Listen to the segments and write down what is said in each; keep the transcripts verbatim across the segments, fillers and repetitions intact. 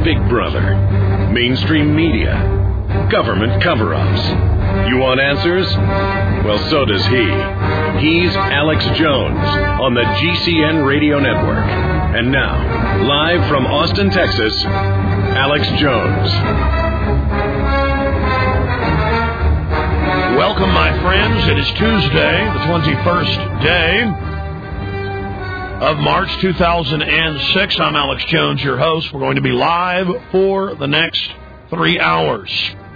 Big Brother, mainstream media, government cover-ups. You want answers? Well, so does he. He's Alex Jones on the G C N Radio Network. And now, live from Austin, Texas, Alex Jones. Welcome, my friends. It is Tuesday, the twenty-first day of March two thousand six. I'm Alex Jones, your host. We're going to be live for the next three hours.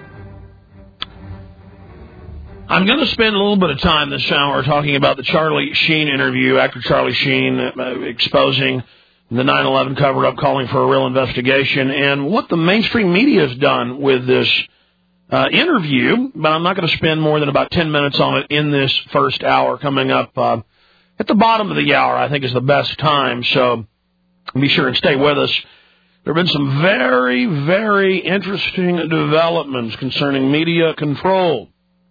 I'm going to spend a little bit of time this hour talking about the Charlie Sheen interview, actor Charlie Sheen uh, exposing the nine eleven cover-up, calling for a real investigation, and what the mainstream media has done with this uh, interview. But I'm not going to spend more than about ten minutes on it in this first hour. Coming up uh, at the bottom of the hour, I think, is the best time, so be sure and stay with us. There have been some very, very interesting developments concerning media control.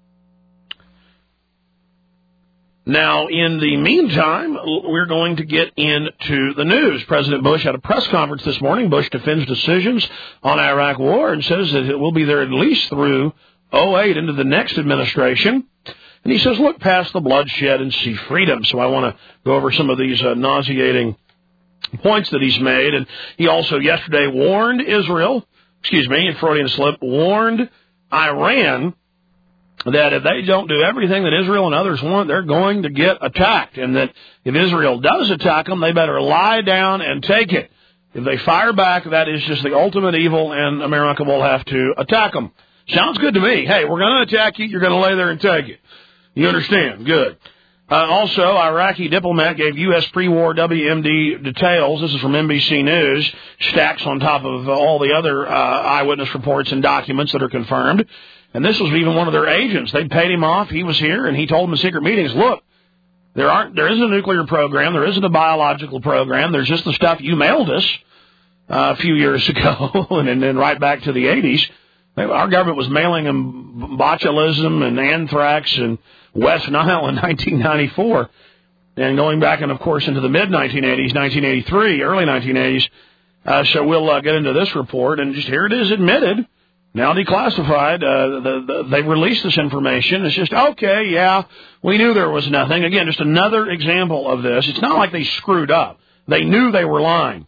Now, in the meantime, we're going to get into the news. President Bush had a press conference this morning. Bush defends decisions on Iraq war and says that it will be there at least through oh eight into the next administration. And he says, look past the bloodshed and see freedom. So I want to go over some of these uh, nauseating points that he's made. And he also yesterday warned Israel, excuse me, in Freudian slip, warned Iran that if they don't do everything that Israel and others want, they're going to get attacked, and that if Israel does attack them, they better lie down and take it. If they fire back, that is just the ultimate evil, and America will have to attack them. Sounds good to me. Hey, we're going to attack you. You're going to lay there and take it. You understand? Good. Uh, also, Iraqi diplomat gave U S pre-war W M D details. This is from N B C News. Stacks on top of all the other uh, eyewitness reports and documents that are confirmed. And this was even one of their agents. They paid him off. He was here, and he told them in secret meetings, look, there aren't, there isn't a nuclear program. There isn't a biological program. There's just the stuff you mailed us uh, a few years ago, and then right back to the eighties. Our government was mailing them botulism and anthrax and West Nile in nineteen ninety-four. And going back, and of course, into the mid nineteen eighties, nineteen eighty-three, early nineteen eighties. Uh, so we'll uh, get into this report, and just here it is admitted. Now declassified, uh, the, the, they released this information. It's just, okay, yeah, we knew there was nothing. Again, just another example of this. It's not like they screwed up. They knew they were lying.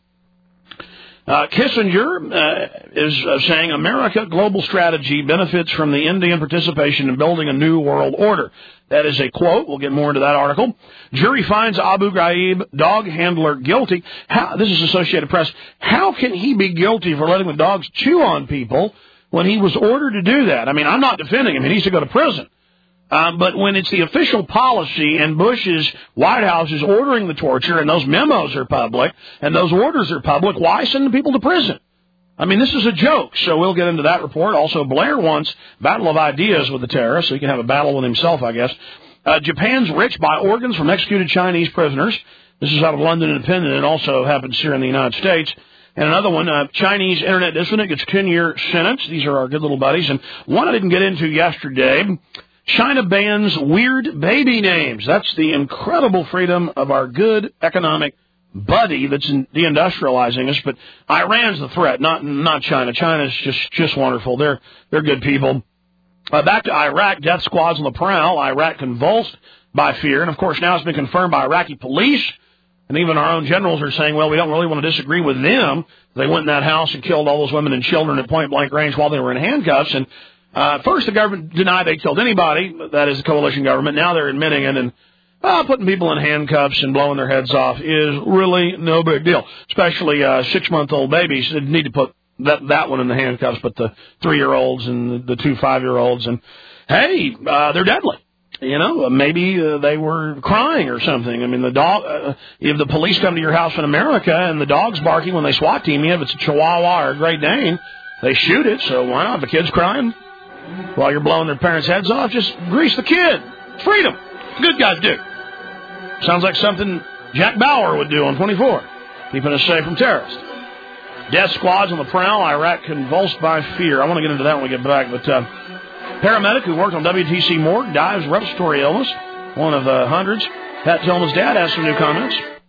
Uh, Kissinger uh, is uh, saying America global strategy benefits from the Indian participation in building a new world order. That is a quote. We'll get more into that article. Jury finds Abu Ghraib dog handler guilty. How, this is Associated Press. How can he be guilty for letting the dogs chew on people when he was ordered to do that? I mean, I'm not defending him. He needs to go to prison. Uh, but when it's the official policy and Bush's White House is ordering the torture and those memos are public and those orders are public, why send the people to prison? I mean, this is a joke. So we'll get into that report. Also, Blair wants battle of ideas with the terrorists, so he can have a battle with himself, I guess. Uh, Japan's rich by organs from executed Chinese prisoners. This is out of London Independent. It also happens here in the United States. And another one, uh, Chinese internet dissident gets ten-year sentence. These are our good little buddies. And one I didn't get into yesterday, China bans weird baby names. That's the incredible freedom of our good economic buddy that's in deindustrializing us. But Iran's the threat, not not China. China's just, just wonderful. They're they're good people. Uh, back to Iraq, death squads on the prowl. Iraq convulsed by fear. And, of course, now it's been confirmed by Iraqi police. And even our own generals are saying, well, we don't really want to disagree with them. They went in that house and killed all those women and children at point-blank range while they were in handcuffs. And uh, first the government denied they killed anybody. That is the coalition government. Now they're admitting it. And uh, putting people in handcuffs and blowing their heads off is really no big deal, especially uh, six-month-old babies. They need to put that, that one in the handcuffs, but the three-year-olds and the, the two five-year-olds. And, hey, uh, they're deadly. You know, maybe uh, they were crying or something. I mean, the dog, uh, if the police come to your house in America and the dog's barking when they SWAT team you, if it's a Chihuahua or a Great Dane, they shoot it. So why not? If the kid's crying while you're blowing their parents' heads off, just grease the kid. Freedom. Good guys do. Sounds like something Jack Bauer would do on twenty-four, keeping us safe from terrorists. Death squads on the prowl. Iraq convulsed by fear. I want to get into that when we get back, but... Uh, Paramedic who worked on W T C Morgue dies of respiratory illness, one of uh, hundreds. Pat Tillman's dad has some new comments.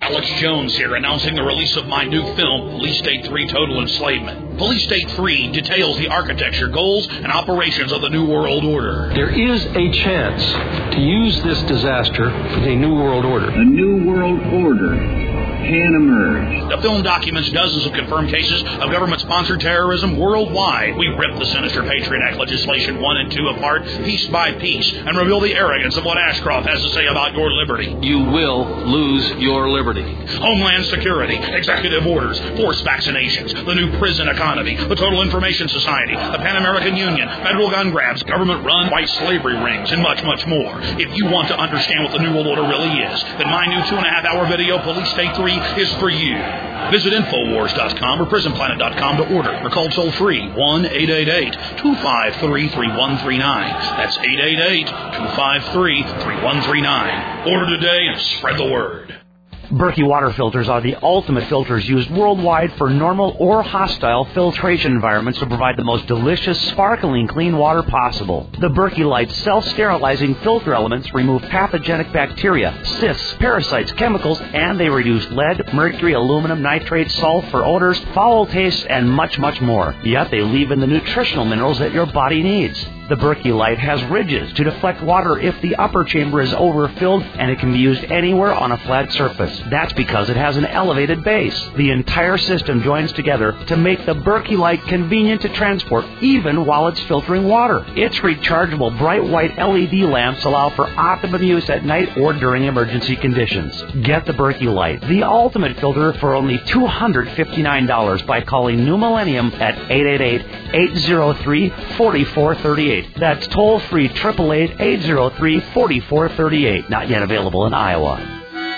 Alex Jones here, announcing the release of my new film, Police State three Total Enslavement. Police State three details the architecture, goals, and operations of the New World Order. There is a chance to use this disaster for the New World Order. A New World Order can emerge. The film documents dozens of confirmed cases of government-sponsored terrorism worldwide. We rip the sinister Patriot Act legislation one and two apart, piece by piece, and reveal the arrogance of what Ashcroft has to say about your liberty. You will lose your liberty. Homeland Security, executive orders, forced vaccinations, the new prison economy, the Total Information Society, the Pan American Union, federal gun grabs, government-run white slavery rings, and much, much more. If you want to understand what the New World Order really is, then my new two-and-a-half-hour video, Police State three, is for you. Visit Infowars dot com or Prison Planet dot com to order or call toll-free one eight eight eight, two five three, three one three nine. That's eight eight eight, two five three, three one three nine. Order today and spread the word. Berkey water filters are the ultimate filters used worldwide for normal or hostile filtration environments to provide the most delicious, sparkling, clean water possible. The Berkey Light self-sterilizing filter elements remove pathogenic bacteria, cysts, parasites, chemicals, and they reduce lead, mercury, aluminum, nitrate, sulfur, odors, foul tastes, and much, much more. Yet they leave in the nutritional minerals that your body needs. The Berkey Light has ridges to deflect water if the upper chamber is overfilled, and it can be used anywhere on a flat surface. That's because it has an elevated base. The entire system joins together to make the Berkey Light convenient to transport, even while it's filtering water. Its rechargeable bright white L E D lamps allow for optimum use at night or during emergency conditions. Get the Berkey Light, the ultimate filter, for only two hundred fifty-nine dollars by calling New Millennium at eight eight eight, eight zero three, four four three eight. That's toll-free, eight eight eight, eight zero three, four four three eight. Not yet available in Iowa.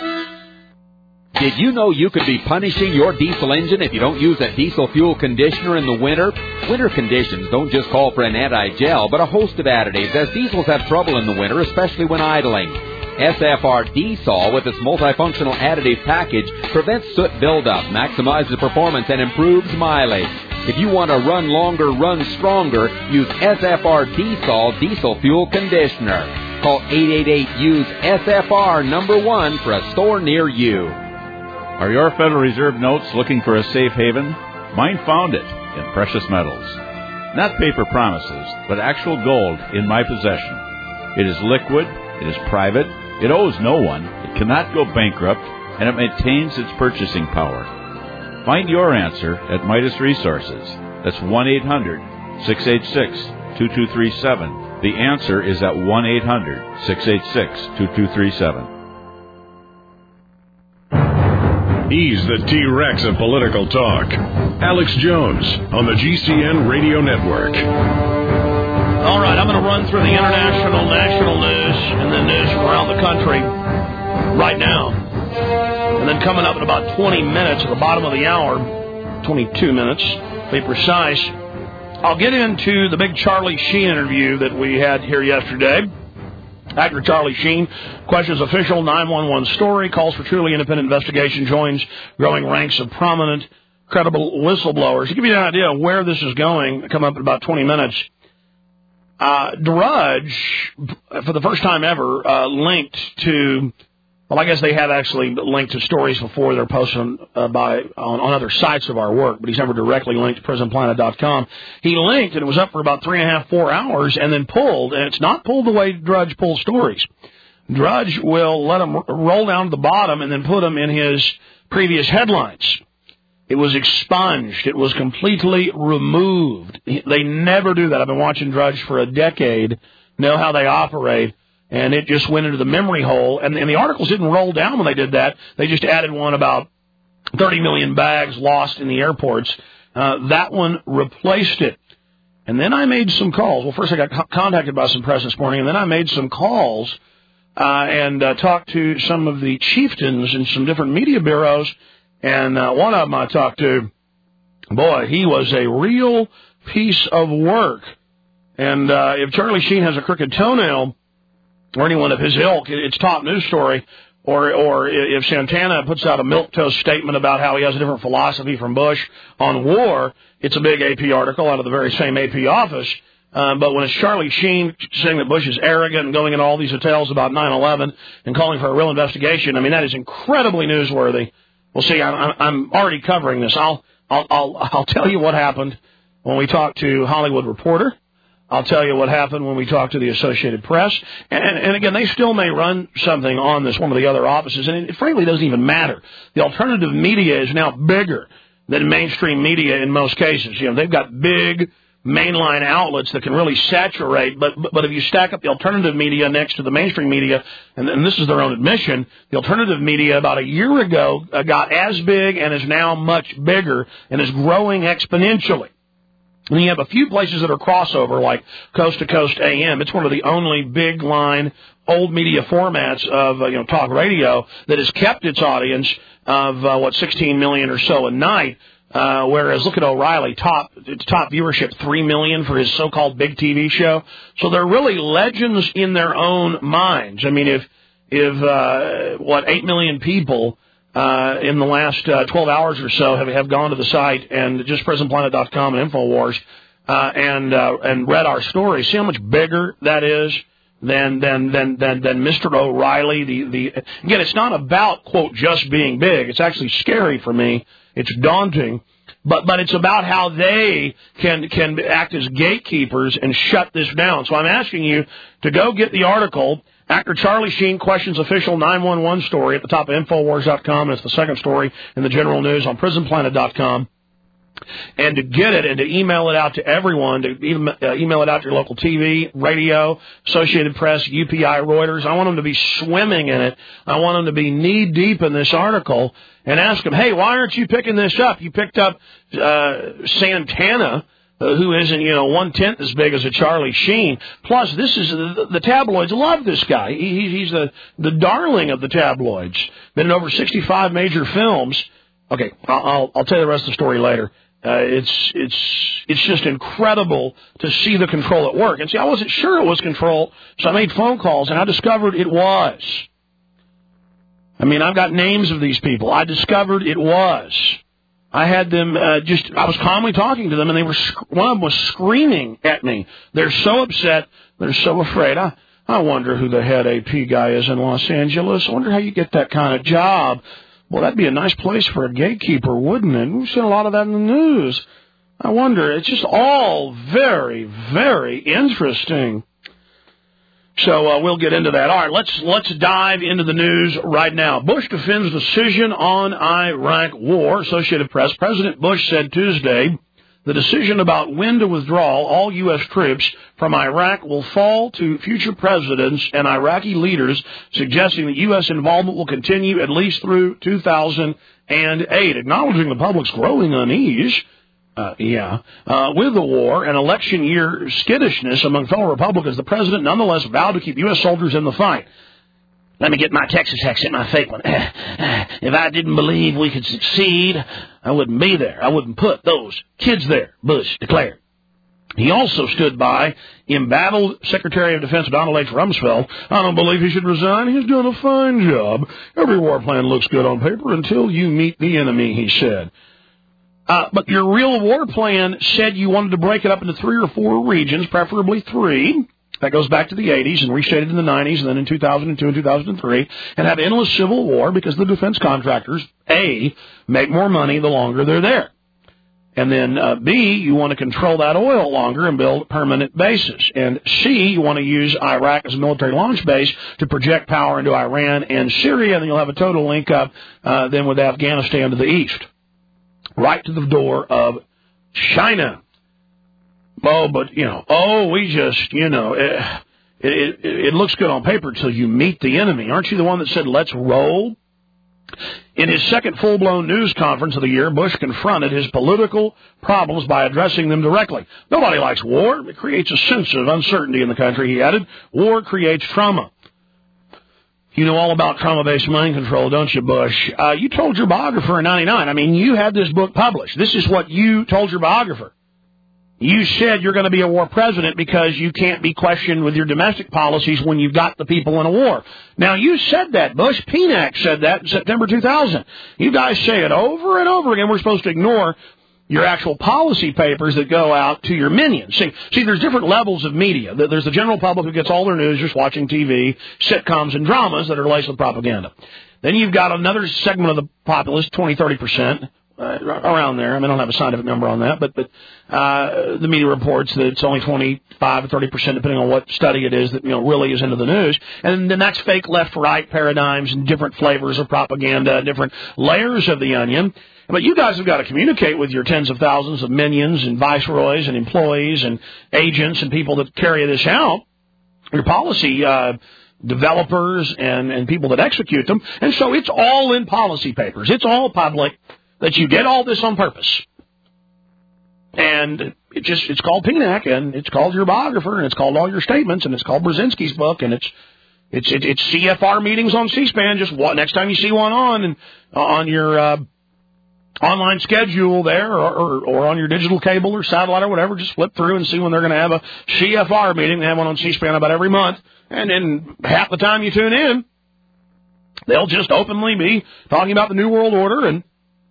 Did you know you could be punishing your diesel engine if you don't use a diesel fuel conditioner in the winter? Winter conditions don't just call for an anti-gel, but a host of additives, as diesels have trouble in the winter, especially when idling. S F R D-Sol, with its multifunctional additive package, prevents soot buildup, maximizes performance, and improves mileage. If you want to run longer, run stronger, use S F R D-Sol Diesel Fuel Conditioner. Call eight eight eight, use S F R number one for a store near you. Are your Federal Reserve notes looking for a safe haven? Mine found it in precious metals. Not paper promises, but actual gold in my possession. It is liquid, it is private, it owes no one, it cannot go bankrupt, and it maintains its purchasing power. Find your answer at Midas Resources. That's one eight hundred, six eight six, two two three seven. The answer is at one eight hundred, six eight six, two two three seven. He's the T-Rex of political talk. Alex Jones on the G C N Radio Network. All right, I'm going to run through the international, national news, and then news from around the country right now. And then coming up in about twenty minutes at the bottom of the hour, twenty-two minutes, to be precise, I'll get into the big Charlie Sheen interview that we had here yesterday. Actor Charlie Sheen questions official nine one one story, calls for truly independent investigation, joins growing ranks of prominent, credible whistleblowers. To give you an idea of where this is going, come up in about twenty minutes, uh, Drudge, for the first time ever, uh, linked to, well, I guess they have actually linked to stories before they're posted uh, by on, on other sites of our work, but he's never directly linked to Prison Planet dot com. He linked, and it was up for about three and a half, four hours, and then pulled, and it's not pulled the way Drudge pulls stories. Drudge will let them roll down to the bottom and then put them in his previous headlines. It was expunged. It was completely removed. They never do that. I've been watching Drudge for a decade, know how they operate. And it just went into the memory hole. And, and the articles didn't roll down when they did that. They just added one about thirty million bags lost in the airports. Uh, that one replaced it. And then I made some calls. Well, first I got co- contacted by some press this morning, and then I made some calls uh, and uh, talked to some of the chieftains in some different media bureaus. And uh, one of them I talked to, boy, he was a real piece of work. And uh, if Charlie Sheen has a crooked toenail, or anyone of his ilk, it's top news story. Or or if Santana puts out a milquetoast statement about how he has a different philosophy from Bush on war, it's a big A P article out of the very same A P office. Uh, but when it's Charlie Sheen saying that Bush is arrogant and going into all these details about nine eleven and calling for a real investigation, I mean, that is incredibly newsworthy. Well, see, I'm, I'm already covering this. I'll, I'll, I'll, I'll tell you what happened when we talked to Hollywood Reporter. I'll tell you what happened when we talked to the Associated Press. And, and again, they still may run something on this, one of the other offices, and it frankly doesn't even matter. The alternative media is now bigger than mainstream media in most cases. You know, they've got big mainline outlets that can really saturate, but but if you stack up the alternative media next to the mainstream media, and, and this is their own admission, the alternative media about a year ago uh, got as big and is now much bigger and is growing exponentially. And you have a few places that are crossover, like Coast to Coast A M. It's one of the only big line, old media formats of uh, you know talk radio that has kept its audience of uh, what sixteen million or so a night. Uh, whereas look at O'Reilly, top top viewership three million for his so-called big T V show. So they're really legends in their own minds. I mean, if if uh, what eight million people uh, in the last uh, twelve hours or so have have gone to the site and just prison planet dot com and InfoWars uh, and uh, and read our story, see how much bigger that is than than than than, than Mister O'Reilly. The the again, it's not about quote just being big. It's actually scary for me. It's daunting, but but it's about how they can can act as gatekeepers and shut this down. So I'm asking you to go get the article. Actor Charlie Sheen questions official nine one one story at the top of InfoWars dot com, and it's the second story in the general news on prison planet dot com. And to get it and to email it out to everyone, to uh, email it out to your local T V, radio, Associated Press, U P I, Reuters. I want them to be swimming in it. I want them to be knee-deep in this article and ask them, hey, why aren't you picking this up? You picked up uh, Santana, uh, who isn't, you know, one-tenth as big as a Charlie Sheen. Plus, this is the, the tabloids love this guy. He, he's the, the darling of the tabloids. Been in over sixty-five major films. Okay, I'll, I'll tell you the rest of the story later. Uh, it's it's it's just incredible to see the control at work. And see, I wasn't sure it was control, so I made phone calls, and I discovered it was. I mean, I've got names of these people. I discovered it was. I had them uh, just, I was calmly talking to them, and they were, one of them was screaming at me. They're so upset. They're so afraid. I, I wonder who the head A P guy is in Los Angeles. I wonder how you get that kind of job. Well, that'd be a nice place for a gatekeeper, wouldn't it? We've seen a lot of that in the news. I wonder. It's just all very, very interesting. So uh, we'll get into that. All right, let's let's dive into the news right now. Bush defends decision on Iraq war. Associated Press. President Bush said Tuesday the decision about when to withdraw all U S troops from Iraq will fall to future presidents and Iraqi leaders, suggesting that U S involvement will continue at least through two thousand eight, acknowledging the public's growing unease. Uh, yeah. Uh, with the war and election year skittishness among fellow Republicans, the president nonetheless vowed to keep U S soldiers in the fight. Let me get my Texas accent, my fake one. If I didn't believe we could succeed, I wouldn't be there. I wouldn't put those kids there, Bush declared. He also stood by embattled Secretary of Defense Donald H. Rumsfeld. I don't believe he should resign. He's doing a fine job. Every war plan looks good on paper until you meet the enemy, he said. Uh, but your real war plan said you wanted to break it up into three or four regions, preferably three. That goes back to the eighties and restated in the nineties and then in two thousand two and two thousand three, and have endless civil war because the defense contractors, A, make more money the longer they're there. And then, uh, B, you want to control that oil longer and build permanent bases. And C, you want to use Iraq as a military launch base to project power into Iran and Syria, and then you'll have a total link up uh, then with Afghanistan to the east. Right to the door of China. Oh, but, you know, oh, we just, you know, it, it, it, it looks good on paper until you meet the enemy. Aren't you the one that said, let's roll? In his second full-blown news conference of the year, Bush confronted his political problems by addressing them directly. Nobody likes war. It creates a sense of uncertainty in the country, he added. War creates trauma. You know all about trauma-based mind control, don't you, Bush? Uh, you told your biographer in ninety-nine. I mean, you had this book published. This is what you told your biographer. You said you're going to be a war president because you can't be questioned with your domestic policies when you've got the people in a war. Now, you said that, Bush. P N A C said that in September two thousand. You guys say it over and over again. We're supposed to ignore your actual policy papers that go out to your minions. See, see, there's different levels of media. There's the general public who gets all their news just watching T V, sitcoms, and dramas that are laced with propaganda. Then you've got another segment of the populace, twenty, thirty percent, uh, around there. I mean, I don't have a scientific number on that, but, but uh, the media reports that it's only twenty-five or thirty percent, depending on what study it is, that, you know, really is into the news. And then that's fake left-right paradigms and different flavors of propaganda, different layers of the onion. But you guys have got to communicate with your tens of thousands of minions and viceroys and employees and agents and people that carry this out, your policy uh, developers and, and people that execute them. And so it's all in policy papers. It's all public that you did all this on purpose. And it just it's called P N A C, and it's called your biographer, and it's called all your statements, and it's called Brzezinski's book, and it's it's it, it's C F R meetings on C-SPAN. Just what, next time you see one on and uh, on your uh, online schedule there, or, or, or on your digital cable or satellite or whatever, just flip through and see when they're going to have a C F R meeting. They have one on C-SPAN about every month, and then half the time you tune in, they'll just openly be talking about the New World Order and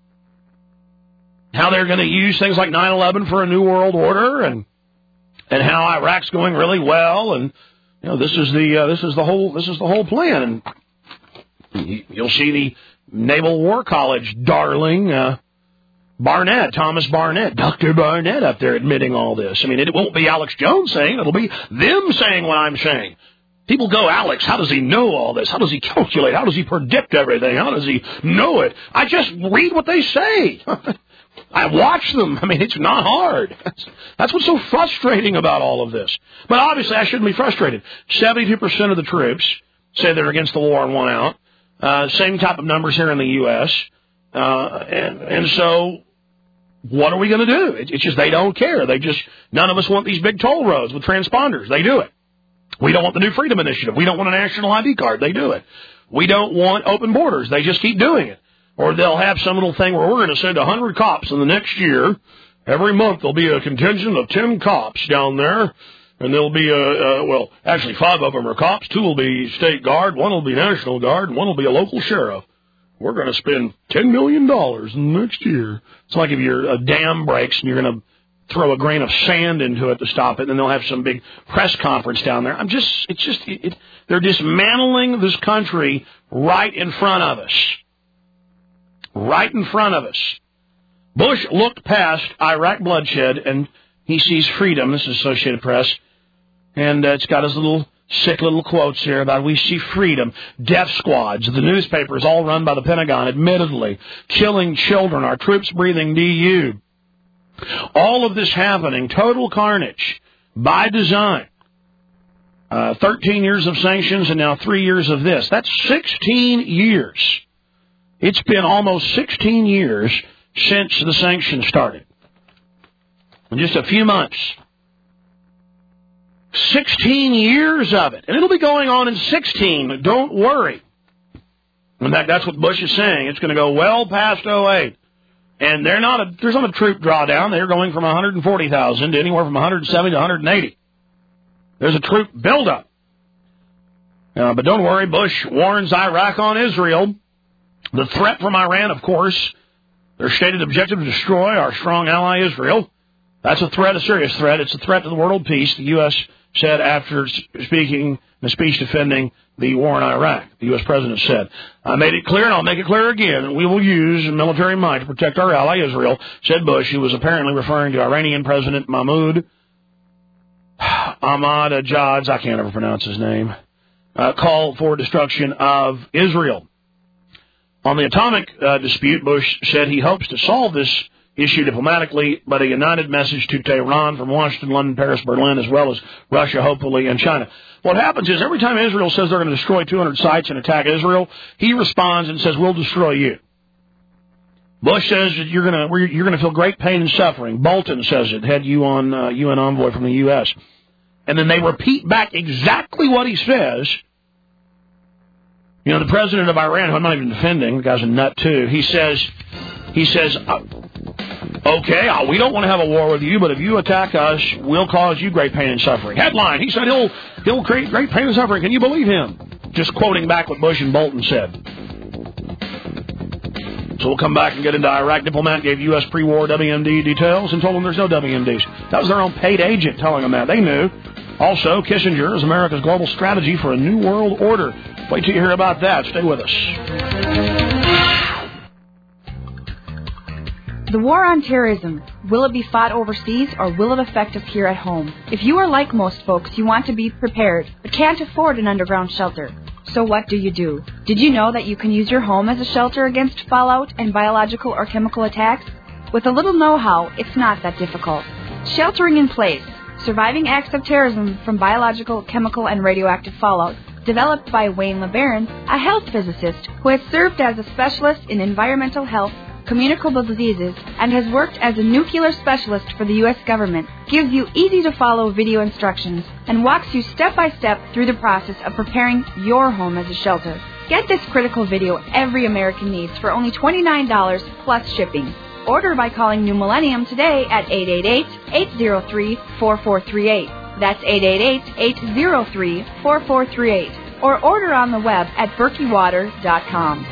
how they're going to use things like nine eleven for a New World Order, and and how Iraq's going really well, and you know this is the uh, this is the whole this is the whole plan. And you'll see the Naval War College darling uh, Barnett, Thomas Barnett, Doctor Barnett up there admitting all this. I mean, it won't be Alex Jones saying it; it'll be them saying what I'm saying. People go, Alex, how does he know all this? How does he calculate? How does he predict everything? How does he know it? I just read what they say. I watch them. I mean, it's not hard. That's, that's what's so frustrating about all of this. But obviously, I shouldn't be frustrated. seventy-two percent of the troops say they're against the war and want out. Uh, same type of numbers here in the U S Uh, and, and so, what are we going to do? It, it's just they don't care. They just, none of us want these big toll roads with transponders. They do it. We don't want the New Freedom Initiative. We don't want a national I D card. They do it. We don't want open borders. They just keep doing it. Or they'll have some little thing where we're going to send one hundred cops in the next year. Every month there'll be a contingent of ten cops down there. And there'll be, a, a, well, actually five of them are cops. Two will be state guard. One will be National Guard. And one will be a local sheriff. We're going to spend ten million dollars in the next year. It's like if your a dam breaks and you're going to throw a grain of sand into it to stop it, and then they'll have some big press conference down there. I'm just, it's just, it, it, they're dismantling this country right in front of us. Right in front of us. Bush looked past Iraq bloodshed, and he sees freedom. This is Associated Press. And uh, it's got his little sick little quotes here about we see freedom. Death squads. The newspapers all run by the Pentagon, admittedly. Killing children. Our troops breathing D U. All of this happening. Total carnage. By design. Uh, thirteen years of sanctions and now three years of this. That's sixteen years. It's been almost sixteen years since the sanctions started. In just a few months. sixteen years of it. And it'll be going on in sixteen. Don't worry. In fact, that's what Bush is saying. It's going to go well past oh eight. And they're not a, there's not a troop drawdown. They're going from one hundred forty thousand to anywhere from one hundred seventy to one hundred eighty. There's a troop buildup. Uh, but don't worry, Bush warns Iraq on Israel. The threat from Iran, of course, their stated objective to destroy our strong ally Israel. That's a threat, a serious threat. It's a threat to the world peace, the U S said after speaking in a speech defending the war in Iraq. The U S president said, I made it clear, and I'll make it clear again, we will use military might to protect our ally Israel, said Bush, who was apparently referring to Iranian President Mahmoud Ahmadinejad, I can't ever pronounce his name, uh, call for destruction of Israel. On the atomic uh, dispute, Bush said he hopes to solve this issue diplomatically, but a united message to Tehran from Washington, London, Paris, Berlin, as well as Russia, hopefully, and China. What happens is every time Israel says they're going to destroy two hundred sites and attack Israel, he responds and says, we'll destroy you. Bush says that you're going to you're going to feel great pain and suffering. Bolton says it, head U N uh, U N envoy from the U S And then they repeat back exactly what he says. You know, the president of Iran, who I'm not even defending, the guy's a nut too, he says, he says, uh, okay, uh, we don't want to have a war with you, but if you attack us, we'll cause you great pain and suffering. Headline, he said he'll, he'll create great pain and suffering. Can you believe him? Just quoting back what Bush and Bolton said. So we'll come back and get into Iraq. Diplomat gave U S pre-war W M D details and told them there's no W M Ds. That was their own paid agent telling them that. They knew. Also, Kissinger is America's global strategy for a new world order. Wait till you hear about that. Stay with us. The war on terrorism. Will it be fought overseas or will it affect us here at home? If you are like most folks, you want to be prepared, but can't afford an underground shelter. So what do you do? Did you know that you can use your home as a shelter against fallout and biological or chemical attacks? With a little know-how, it's not that difficult. Sheltering in Place. Surviving acts of terrorism from biological, chemical, and radioactive fallout. Developed by Wayne LeBaron, a health physicist who has served as a specialist in environmental health, communicable diseases, and has worked as a nuclear specialist for the U S government, gives you easy-to-follow video instructions and walks you step-by-step through the process of preparing your home as a shelter. Get this critical video every American needs for only twenty-nine dollars plus shipping. Order by calling New Millennium today at eight eight eight, eight zero three, four four three eight. That's eight eight eight, eight zero three, four four three eight. Or order on the web at berkey water dot com.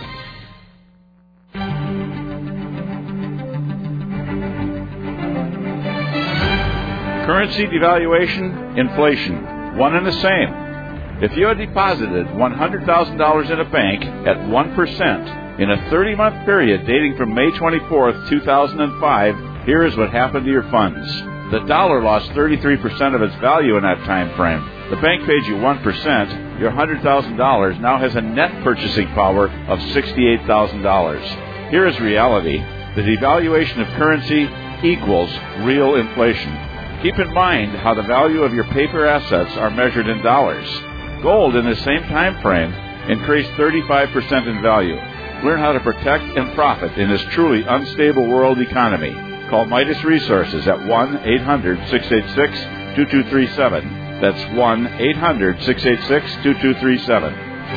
Currency devaluation, inflation, one and the same. If you had deposited one hundred thousand dollars in a bank at one percent in a thirty-month period dating from May twenty-fourth, two thousand five, here is what happened to your funds. The dollar lost thirty-three percent of its value in that time frame. The bank paid you one percent. Your one hundred thousand dollars now has a net purchasing power of sixty-eight thousand dollars. Here is reality. The devaluation of currency equals real inflation. Keep in mind how the value of your paper assets are measured in dollars. Gold in the same time frame increased thirty-five percent in value. Learn how to protect and profit in this truly unstable world economy. Call Midas Resources at one eight hundred, six eight six, two two three seven. That's one eight hundred, six eight six, two two three seven.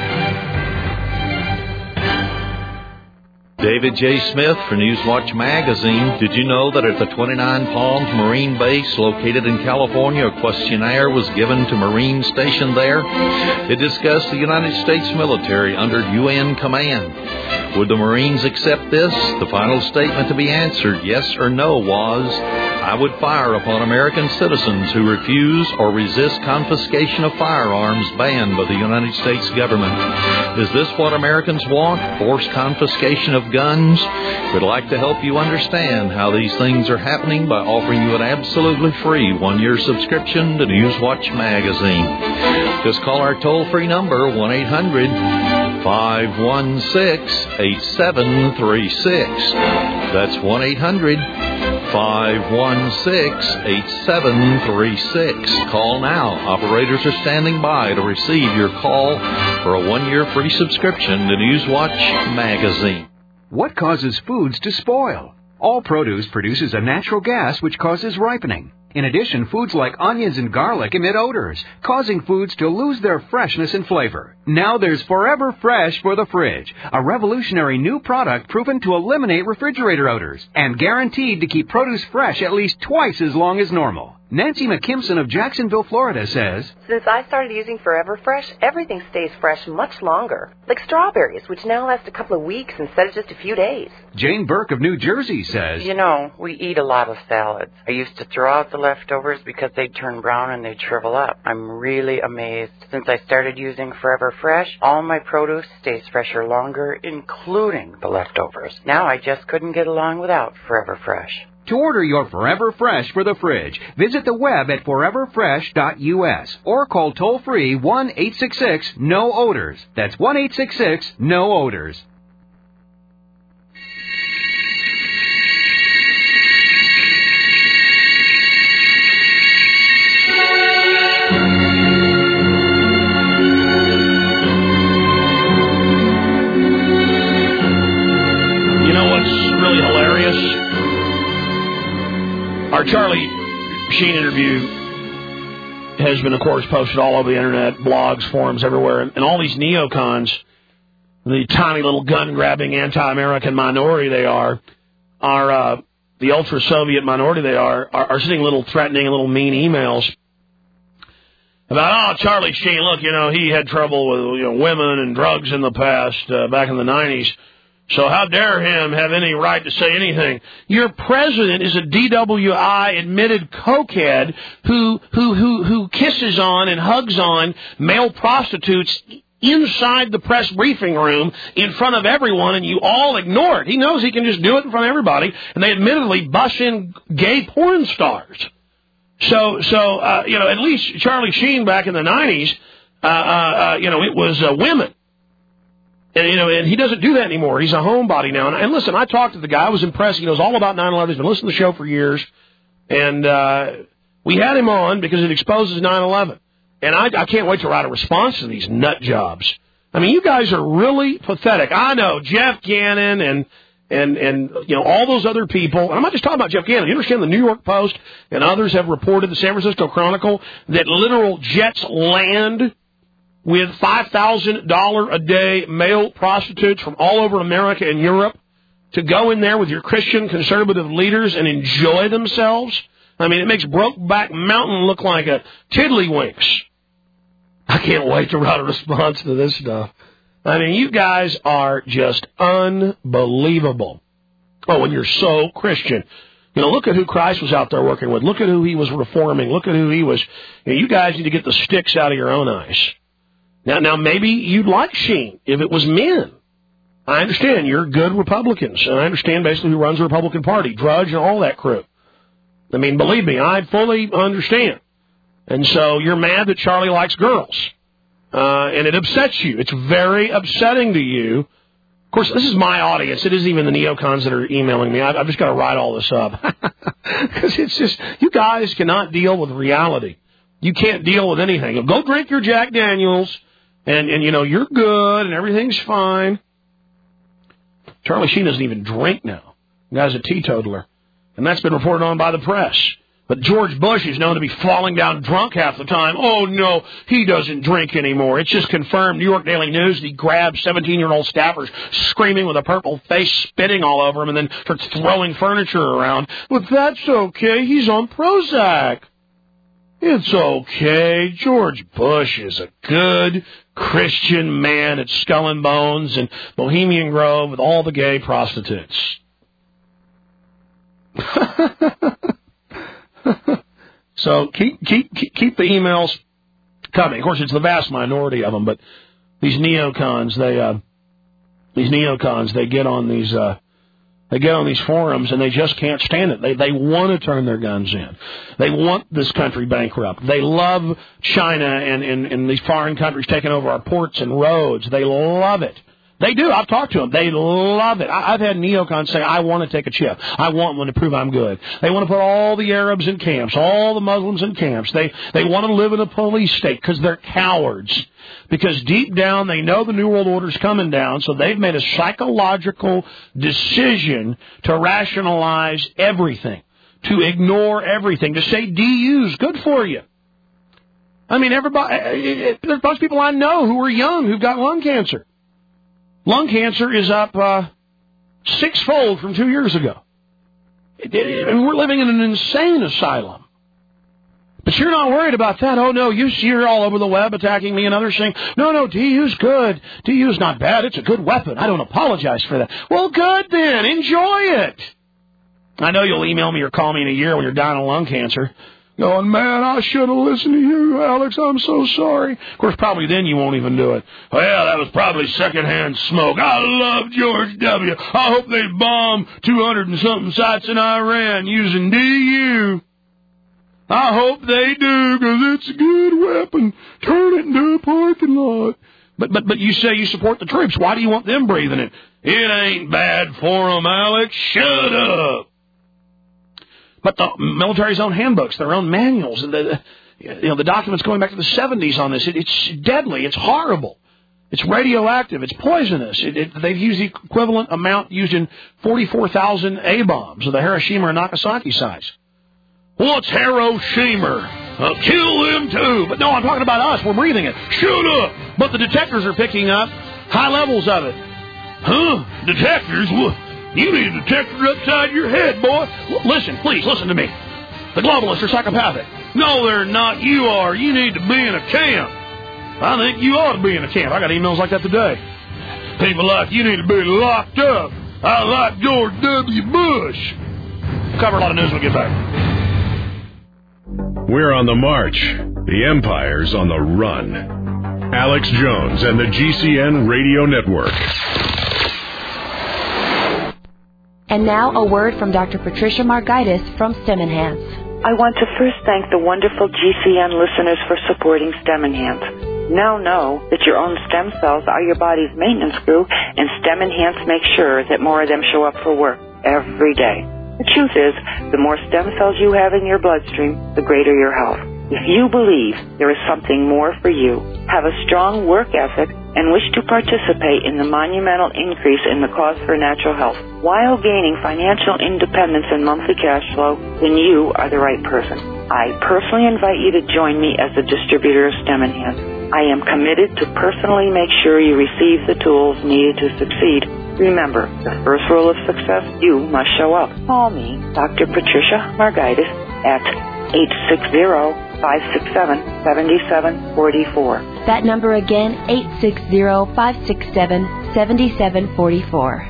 David J. Smith for Newswatch Magazine. Did you know that at the twenty-nine Palms Marine Base located in California, a questionnaire was given to Marines stationed there? It discussed the United States military under U N command. Would the Marines accept this? The final statement to be answered, yes or no, was, I would fire upon American citizens who refuse or resist confiscation of firearms banned by the United States government. Is this what Americans want? Forced confiscation of guns? We'd like to help you understand how these things are happening by offering you an absolutely free one-year subscription to Newswatch Magazine. Just call our toll-free number, one eight hundred, five one six, eight seven three six. That's one eight hundred, five one six, eight seven three six. Call now. Operators are standing by to receive your call for a one-year free subscription to Newswatch Magazine. What causes foods to spoil? All produce produces a natural gas which causes ripening. In addition, foods like onions and garlic emit odors, causing foods to lose their freshness and flavor. Now there's Forever Fresh for the fridge, a revolutionary new product proven to eliminate refrigerator odors and guaranteed to keep produce fresh at least twice as long as normal. Nancy McKimson of Jacksonville, Florida says, Since I started using Forever Fresh, everything stays fresh much longer. Like strawberries, which now last a couple of weeks instead of just a few days. Jane Burke of New Jersey says, You know, we eat a lot of salads. I used to throw out the leftovers because they'd turn brown and they'd shrivel up. I'm really amazed. Since I started using Forever Fresh, all my produce stays fresher longer, including the leftovers. Now I just couldn't get along without Forever Fresh. To order your Forever Fresh for the fridge, visit the web at forever fresh dot U S or call toll-free one eight six six, N O odors. That's one eight six six, N O odors. You know what's really hilarious? Our Charlie Sheen interview has been, of course, posted all over the internet, blogs, forums, everywhere. And all these neocons, the tiny little gun-grabbing anti-American minority they are, are uh, the ultra-Soviet minority they are, are, are sending little threatening and little mean emails about, oh, Charlie Sheen, look, you know, he had trouble with you know, women and drugs in the past, uh, back in the nineties. So how dare him have any right to say anything? Your president is a D W I admitted cokehead who who who who kisses on and hugs on male prostitutes inside the press briefing room in front of everyone, and you all ignore it. He knows he can just do it in front of everybody, and they admittedly bus in gay porn stars. So, so uh, you know, at least Charlie Sheen back in the nineties, uh, uh, uh, you know, it was uh, women. And, you know, and he doesn't do that anymore. He's a homebody now. And, and listen, I talked to the guy. I was impressed. He knows all about nine eleven. He's been listening to the show for years. And uh, we had him on because it exposes nine eleven. And I, I can't wait to write a response to these nut jobs. I mean, you guys are really pathetic. I know Jeff Gannon and, and, and you know, all those other people. And I'm not just talking about Jeff Gannon. You understand the New York Post and others have reported, the San Francisco Chronicle, that literal jets land with five thousand dollars a day male prostitutes from all over America and Europe to go in there with your Christian conservative leaders and enjoy themselves. I mean, it makes Brokeback Mountain look like a tiddlywinks. I can't wait to write a response to this stuff. I mean, you guys are just unbelievable. Oh, and you're so Christian. You know, look at who Christ was out there working with. Look at who he was reforming. Look at who he was. You know, you guys need to get the sticks out of your own eyes. Now, now maybe you'd like Sheen if it was men. I understand you're good Republicans, and I understand basically who runs the Republican Party, Drudge and all that crew. I mean, believe me, I fully understand. And so you're mad that Charlie likes girls, uh, and it upsets you. It's very upsetting to you. Of course, this is my audience. It isn't even the neocons that are emailing me. I've, I've just got to write all this up. Because it's just, you guys cannot deal with reality. You can't deal with anything. Go drink your Jack Daniels. And, and, you know, you're good and everything's fine. Charlie Sheen doesn't even drink now. The guy's a teetotaler. And that's been reported on by the press. But George Bush is known to be falling down drunk half the time. Oh, no, he doesn't drink anymore. It's just confirmed. New York Daily News, he grabs seventeen-year-old staffers screaming with a purple face, spitting all over him, and then starts throwing furniture around. But that's okay. He's on Prozac. It's okay. George Bush is a good Christian man at Skull and Bones and Bohemian Grove with all the gay prostitutes. So keep keep keep the emails coming. Of course, it's the vast minority of them, but these neocons, they uh, these neocons, they get on these. Uh, They get on these forums and they just can't stand it. They they want to turn their guns in. They want this country bankrupt. They love China and, and, and these foreign countries taking over our ports and roads. They love it. They do. I've talked to them. They love it. I, I've had neocons say, I want to take a chip. I want one to prove I'm good. They want to put all the Arabs in camps, all the Muslims in camps. They, they want to live in a police state because they're cowards. Because deep down, they know the New World Order's coming down, so they've made a psychological decision to rationalize everything, to ignore everything, to say D U's good for you. I mean, everybody, there's a bunch of people I know who are young who've got lung cancer. Lung cancer is up uh, sixfold from two years ago. And we're living in an insane asylum. But you're not worried about that. Oh, no, you, you're all over the web attacking me and others saying, no, no, D U's good. D U's not bad. It's a good weapon. I don't apologize for that. Well, good then. Enjoy it. I know you'll email me or call me in a year when you're dying of lung cancer. Going, man, I should have listened to you, Alex. I'm so sorry. Of course, probably then you won't even do it. Well, that was probably secondhand smoke. I love George W. I hope they bomb two hundred and something sites in Iran using D U. I hope they do, because it's a good weapon. Turn it into a parking lot. But, but, but you say you support the troops. Why do you want them breathing it? It ain't bad for them, Alex. Shut up. But the military's own handbooks, their own manuals, and the, you know, the documents going back to the seventies on this, it, it's deadly. It's horrible. It's radioactive. It's poisonous. It, it, they've used the equivalent amount used in forty-four thousand A-bombs of the Hiroshima and Nagasaki size. What's Hiroshima? Uh, kill them too. But no, I'm talking about us. We're breathing it. Shoot up. But the detectors are picking up high levels of it. Huh? Detectors? What? You need a detector upside your head, boy. L- listen, please, listen to me. The globalists are psychopathic. No, they're not. You are. You need to be in a camp. I think you ought to be in a camp. I got emails like that today. People like you need to be locked up. I like George W. Bush. Cover a lot of news when we get back. We're on the march. The Empire's on the run. Alex Jones and the G C N Radio Network. And now a word from Doctor Patricia Margaitis from STEM Enhance. I want to first thank the wonderful G C N listeners for supporting STEM Enhance. Now know that your own stem cells are your body's maintenance crew, and STEM Enhance makes sure that more of them show up for work every day. The truth is, the more stem cells you have in your bloodstream, the greater your health. If you believe there is something more for you, have a strong work ethic, and wish to participate in the monumental increase in the cost for natural health while gaining financial independence and monthly cash flow, then you are the right person. I personally invite you to join me as a distributor of STEM Enhance. I am committed to personally make sure you receive the tools needed to succeed. Remember, the first rule of success, you must show up. Call me, Doctor Patricia Margaitis, at eight six zero, five six seven, seven seven four four. That number again, eight six zero, five six seven, seven seven four four.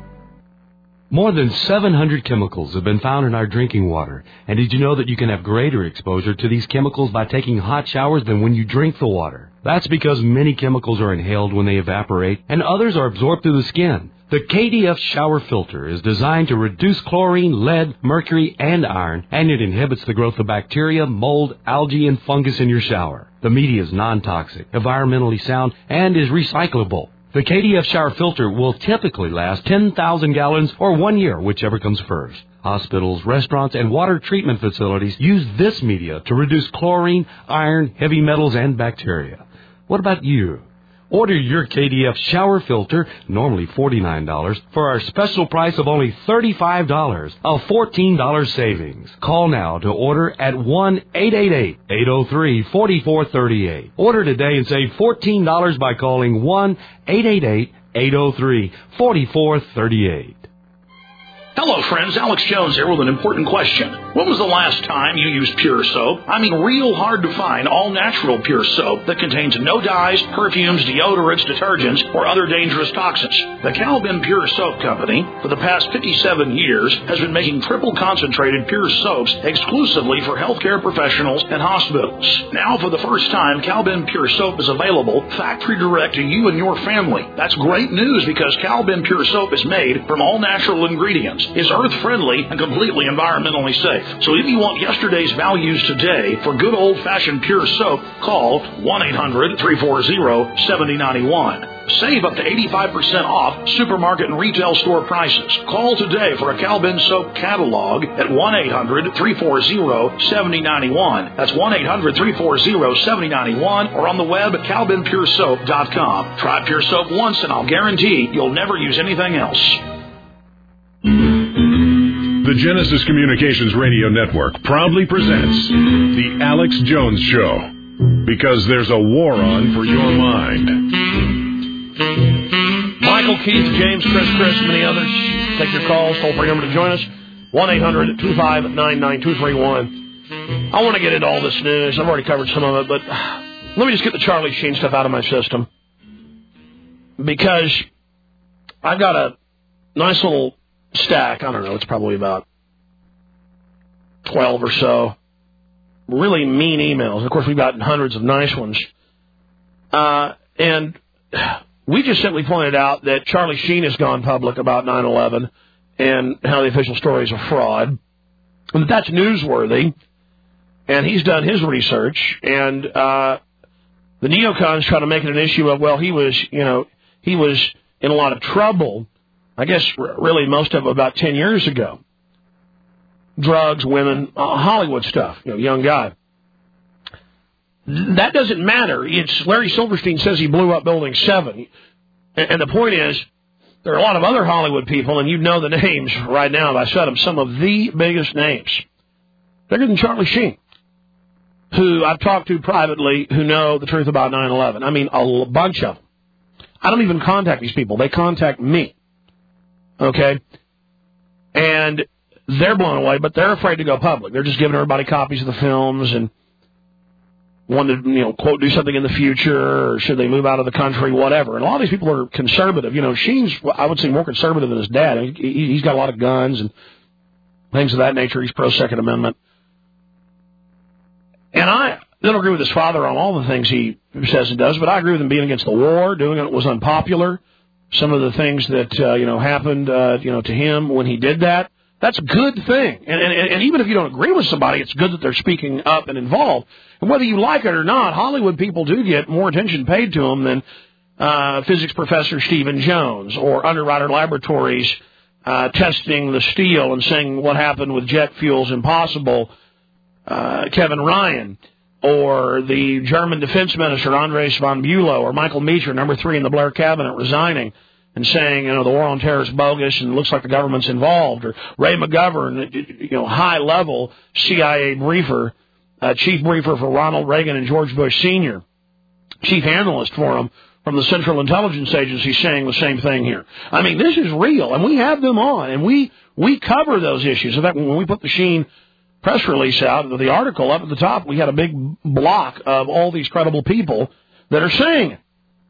More than seven hundred chemicals have been found in our drinking water. And did you know that you can have greater exposure to these chemicals by taking hot showers than when you drink the water? That's because many chemicals are inhaled when they evaporate, and others are absorbed through the skin. The K D F shower filter is designed to reduce chlorine, lead, mercury, and iron, and it inhibits the growth of bacteria, mold, algae, and fungus in your shower. The media is non-toxic, environmentally sound, and is recyclable. The K D F shower filter will typically last ten thousand gallons or one year, whichever comes first. Hospitals, restaurants, and water treatment facilities use this media to reduce chlorine, iron, heavy metals, and bacteria. What about you? Order your K D F shower filter, normally forty-nine dollars, for our special price of only thirty-five dollars, a fourteen dollars savings. Call now to order at one eight eight eight, eight oh three, four four three eight. Order today and save fourteen dollars by calling one eight eight eight, eight oh three, four four three eight. Hello, friends. Alex Jones here with an important question. When was the last time you used Pure Soap? I mean, real hard to find all-natural Pure Soap that contains no dyes, perfumes, deodorants, detergents, or other dangerous toxins. The Calvin Pure Soap Company, for the past fifty-seven years, has been making triple-concentrated Pure Soaps exclusively for healthcare professionals and hospitals. Now, for the first time, Calvin Pure Soap is available factory direct to you and your family. That's great news because Calvin Pure Soap is made from all-natural ingredients, is earth-friendly, and completely environmentally safe. So if you want yesterday's values today for good old-fashioned pure soap, call one eight hundred, three four zero, seven oh nine one. Save up to eighty-five percent off supermarket and retail store prices. Call today for a Calvin Soap catalog at one eight hundred, three four zero, seven oh nine one. That's one eight hundred, three four zero, seven oh nine one, or on the web at calvin pure soap dot com. Try Pure Soap once and I'll guarantee you'll never use anything else. The Genesis Communications Radio Network proudly presents The Alex Jones Show, because there's a war on for your mind. Michael, Keith, James, Chris, Chris, and many others. Take your calls. Toll free number to join us. one eight hundred, two five nine, nine two three one. I want to get into all this news. I've already covered some of it, but let me just get the Charlie Sheen stuff out of my system. Because I've got a nice little stack. I don't know. It's probably about twelve or so really mean emails. Of course, we've gotten hundreds of nice ones. Uh, and we just simply pointed out that Charlie Sheen has gone public about nine eleven and how the official story is a fraud, and that that's newsworthy. And he's done his research, and uh, the neocons try to make it an issue of, well, he was, you know, he was in a lot of trouble. I guess really most of it about ten years ago. Drugs, women, uh, Hollywood stuff, you know, young guy. That doesn't matter. It's Larry Silverstein says he blew up Building seven. And, and the point is, there are a lot of other Hollywood people, and you know the names right now. If I said them, some of the biggest names. Bigger than Charlie Sheen, who I've talked to privately, who know the truth about nine eleven. I mean, a bunch of them. I don't even contact these people. They contact me. Okay? And they're blown away, but they're afraid to go public. They're just giving everybody copies of the films, and want to, you know, quote, do something in the future, or should they move out of the country, whatever. And a lot of these people are conservative. You know, Sheen's, I would say, more conservative than his dad. He, he's got a lot of guns and things of that nature. He's pro-Second Amendment. And I don't agree with his father on all the things he says and does, but I agree with him being against the war, doing it was unpopular. Some of the things that, uh, you know, happened, uh, you know, to him when he did that, that's a good thing. And, and, and even if you don't agree with somebody, it's good that they're speaking up and involved. And whether you like it or not, Hollywood people do get more attention paid to them than uh, physics professor Stephen Jones or Underwriter Laboratories uh, testing the steel and saying what happened with jet fuel's impossible, uh, Kevin Ryan, or the German defense minister Andres von Bülow, or Michael Meacher, number three in the Blair cabinet, resigning and saying, you know, the war on terror is bogus and it looks like the government's involved, or Ray McGovern, you know, high-level C I A briefer, uh, chief briefer for Ronald Reagan and George Bush Senior, chief analyst for him from the Central Intelligence Agency, saying the same thing here. I mean, this is real, and we have them on, and we we cover those issues. In fact, when we put the Sheen press release out, the article up at the top, we had a big block of all these credible people that are saying it.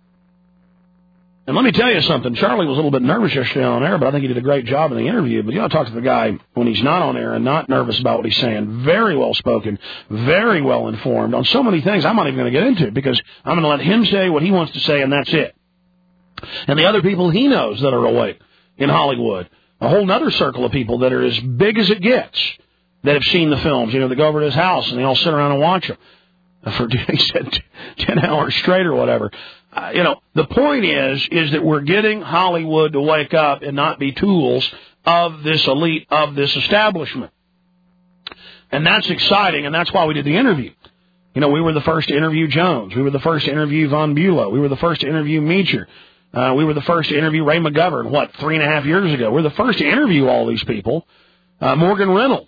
And let me tell you something. Charlie was a little bit nervous yesterday on air, but I think he did a great job in the interview. But you got to talk to the guy when he's not on air and not nervous about what he's saying. Very well spoken, very well informed on so many things I'm not even going to get into, because I'm going to let him say what he wants to say, and that's it. And the other people he knows that are awake in Hollywood, a whole other circle of people that are as big as it gets, that have seen the films, you know, they go over to his house and they all sit around and watch them for, he said, ten hours straight or whatever. Uh, you know, the point is, is that we're getting Hollywood to wake up and not be tools of this elite, of this establishment. And that's exciting, and that's why we did the interview. You know, we were the first to interview Jones. We were the first to interview Von Bülow. We were the first to interview Meacher. Uh, we were the first to interview Ray McGovern, what, three and a half years ago. We're the first to interview all these people. Uh, Morgan Reynolds.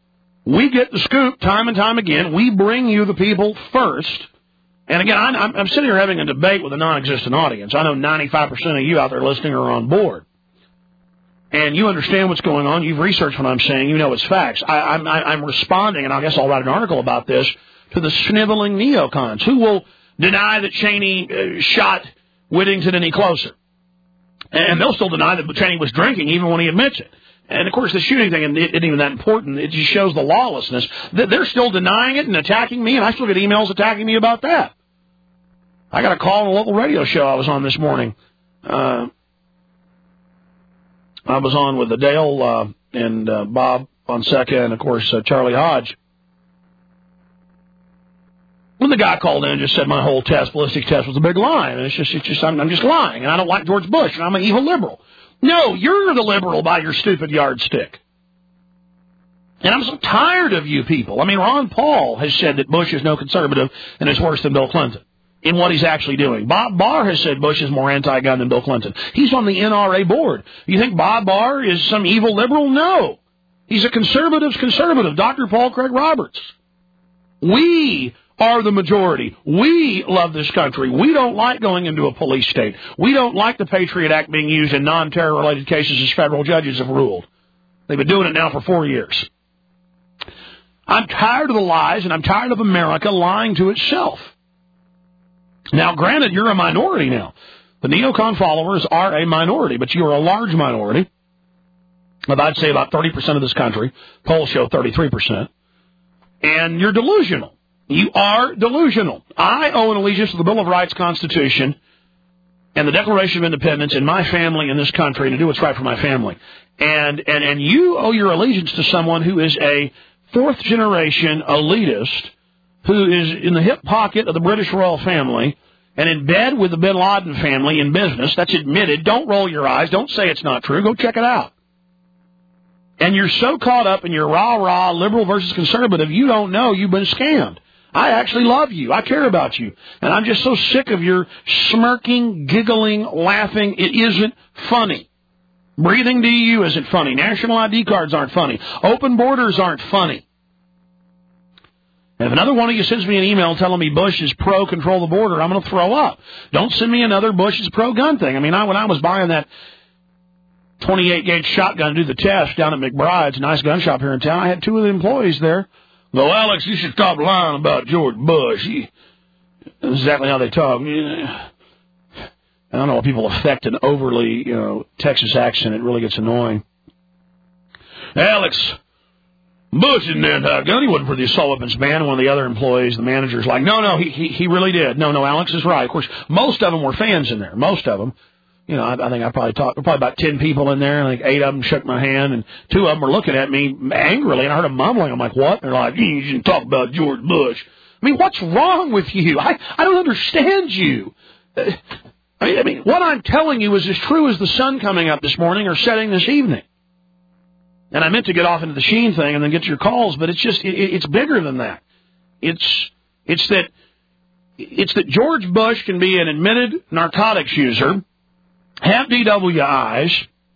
We get the scoop time and time again. We bring you the people first. And again, I'm, I'm sitting here having a debate with a non-existent audience. I know ninety-five percent of you out there listening are on board. And you understand what's going on. You've researched what I'm saying. You know it's facts. I, I'm, I, I'm responding, and I guess I'll write an article about this, to the sniveling neocons who will deny that Cheney uh, shot Whittington any closer. And they'll still deny that Cheney was drinking even when he admits it. And, of course, the shooting thing isn't even that important. It just shows the lawlessness. They're still denying it and attacking me, and I still get emails attacking me about that. I got a call on a local radio show I was on this morning. Uh, I was on with Dale uh, and uh, Bob Fonseca and, of course, uh, Charlie Hodge. When the guy called in and just said my whole test, ballistics test, was a big lie. And it's just, it's just I'm, I'm just lying, and I don't like George Bush, and I'm an evil liberal. No, you're the liberal by your stupid yardstick. And I'm so tired of you people. I mean, Ron Paul has said that Bush is no conservative and is worse than Bill Clinton in what he's actually doing. Bob Barr has said Bush is more anti-gun than Bill Clinton. He's on the N R A board. You think Bob Barr is some evil liberal? No. He's a conservative's conservative, Doctor Paul Craig Roberts. We are the majority. We love this country. We don't like going into a police state. We don't like the Patriot Act being used in non-terror-related cases as federal judges have ruled. They've been doing it now for four years. I'm tired of the lies, and I'm tired of America lying to itself. Now, granted, you're a minority now. The neocon followers are a minority, but you are a large minority. I'd say about thirty percent of this country. Polls show thirty-three percent. And you're delusional. You are delusional. I owe an allegiance to the Bill of Rights, Constitution, and the Declaration of Independence in my family in this country to do what's right for my family. And, and, and you owe your allegiance to someone who is a fourth-generation elitist who is in the hip pocket of the British royal family and in bed with the bin Laden family in business. That's admitted. Don't roll your eyes. Don't say it's not true. Go check it out. And you're so caught up in your rah-rah, liberal versus conservative, you don't know you've been scammed. I actually love you. I care about you. And I'm just so sick of your smirking, giggling, laughing. It isn't funny. Breathing to you isn't funny. National I D cards aren't funny. Open borders aren't funny. And if another one of you sends me an email telling me Bush is pro-control the border, I'm going to throw up. Don't send me another Bush is pro-gun thing. I mean, I, when I was buying that twenty-eight gauge shotgun to do the test down at McBride's, a nice gun shop here in town, I had two of the employees there Though, Alex, you should stop lying about George Bush. He, that's exactly how they talk. I don't know why people affect an overly, you know, Texas accent. It really gets annoying. Alex, Bush didn't anti-gun. He wasn't for the assault weapons ban. One of the other employees, the manager's like, no, no, he, he he really did. No, no, Alex is right. Of course, most of them were fans in there. Most of them. You know, I, I think I probably talked, probably about ten people in there. I think eight of them shook my hand, and two of them were looking at me angrily, and I heard them mumbling. I'm like, what? And they're like, you shouldn't talk about George Bush. I mean, what's wrong with you? I, I don't understand you. I mean, I mean, what I'm telling you is as true as the sun coming up this morning or setting this evening. And I meant to get off into the Sheen thing and then get to your calls, but it's just, it, it's bigger than that. It's, it's that, it's that George Bush can be an admitted narcotics user, have D W Is,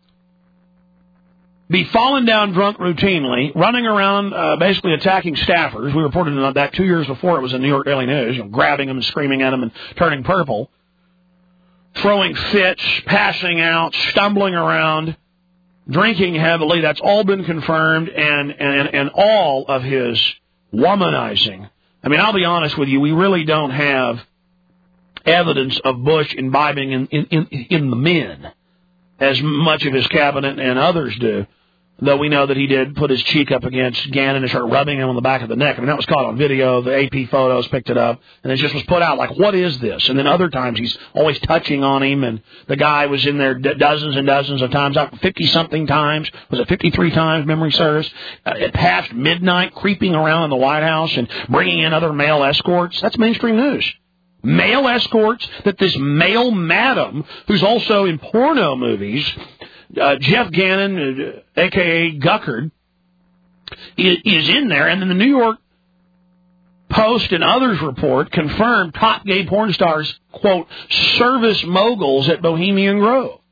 be falling down drunk routinely, running around uh, basically attacking staffers. We reported on that two years before it was in New York Daily News, you know, grabbing them and screaming at them and turning purple, throwing fits, passing out, stumbling around, drinking heavily. That's all been confirmed, and, and, and all of his womanizing. I mean, I'll be honest with you, we really don't have evidence of Bush imbibing in, in, in, in the men as much of his cabinet and others do, though we know that he did put his cheek up against Gannon and start rubbing him on the back of the neck. I mean, that was caught on video. The A P photos picked it up, and it just was put out like, what is this? And then other times he's always touching on him, and the guy was in there d- dozens and dozens of times, up fifty-something times. Was it fifty-three times, memory serves? Uh, past midnight, creeping around in the White House and bringing in other male escorts. That's mainstream news. Male escorts that this male madam, who's also in porno movies, uh, Jeff Gannon, uh, a k a. Guckard, is, is in there. And then the New York Post and others report confirmed top gay porn stars, quote, service moguls at Bohemian Grove.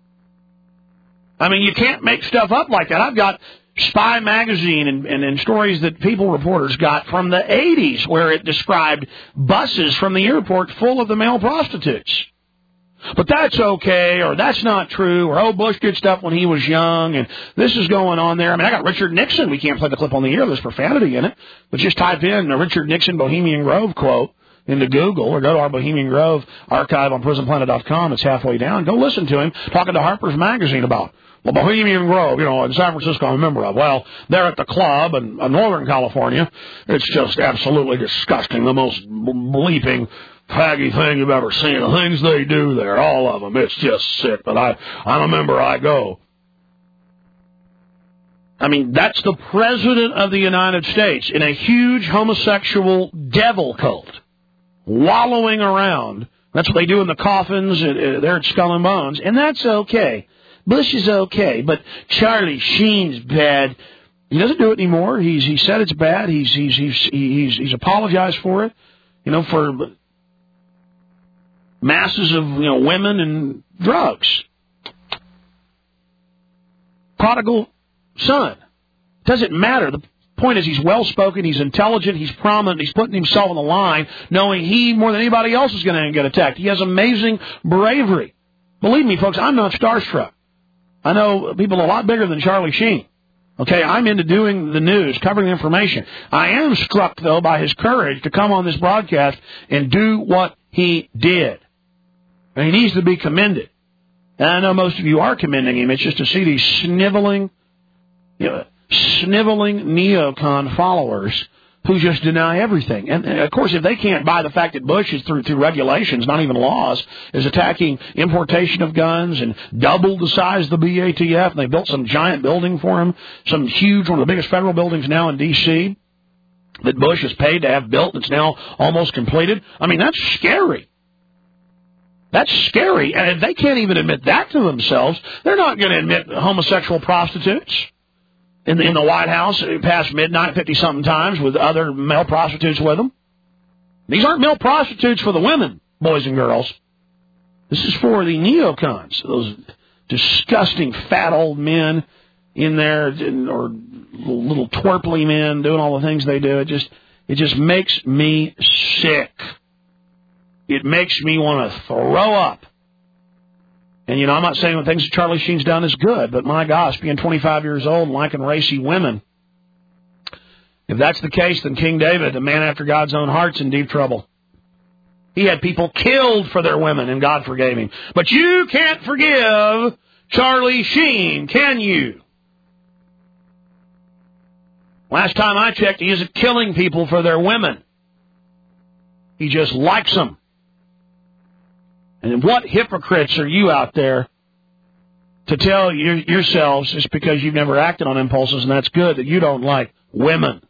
I mean, you can't make stuff up like that. I've got Spy magazine and, and, and stories that People reporters got from the eighties where it described buses from the airport full of the male prostitutes. But that's okay, or that's not true, or, oh, Bush did stuff when he was young, and this is going on there. I mean, I got Richard Nixon. We can't play the clip on the air. There's profanity in it. But just type in a Richard Nixon Bohemian Grove quote into Google, or go to our Bohemian Grove archive on prison planet dot com. It's halfway down. Go listen to him talking to Harper's Magazine about well, Bohemian Grove, you know, in San Francisco, I'm a member of. Well, they're at the club in, in Northern California. It's just absolutely disgusting. The most bleeping, faggy thing you've ever seen. The things they do there, all of them, it's just sick. But I, I'm a member, I go. I mean, that's the President of the United States in a huge homosexual devil cult, wallowing around. That's what they do in the coffins there at Skull and Bones, and that's okay. Bush is okay, but Charlie Sheen's bad. He doesn't do it anymore. He's he said it's bad. He's he's he's he's he's apologized for it. You know, for masses of you know women and drugs. Prodigal son. Doesn't matter. The point is, he's well spoken. He's intelligent. He's prominent. He's putting himself on the line, knowing he more than anybody else is going to get attacked. He has amazing bravery. Believe me, folks, I'm not starstruck. I know people a lot bigger than Charlie Sheen. Okay, I'm into doing the news, covering the information. I am struck, though, by his courage to come on this broadcast and do what he did. And he needs to be commended. And I know most of you are commending him. It's just to see these sniveling, you know, sniveling neocon followers who just deny everything. And, and, of course, if they can't buy the fact that Bush is, through, through regulations, not even laws, is attacking importation of guns and doubled the size of the B A T F, and they built some giant building for him, some huge, one of the biggest federal buildings now in D C that Bush has paid to have built that's now almost completed. I mean, that's scary. That's scary. And if they can't even admit that to themselves, they're not going to admit homosexual prostitutes in the, in the White House past midnight fifty-something times with other male prostitutes with them. These aren't male prostitutes for the women, boys and girls. This is for the neocons, those disgusting fat old men in there, or little twerply men doing all the things they do. It just, it just makes me sick. It makes me want to throw up. And, you know, I'm not saying the things that Charlie Sheen's done is good, but my gosh, being twenty-five years old and liking racy women, If that's the case, then King David, a man after God's own heart's in deep trouble. He had people killed for their women, and God forgave him. But you can't forgive Charlie Sheen, can you? Last time I checked, he isn't killing people for their women. He just likes them. And what hypocrites are you out there to tell your, yourselves it's because you've never acted on impulses, and that's good, that you don't like women.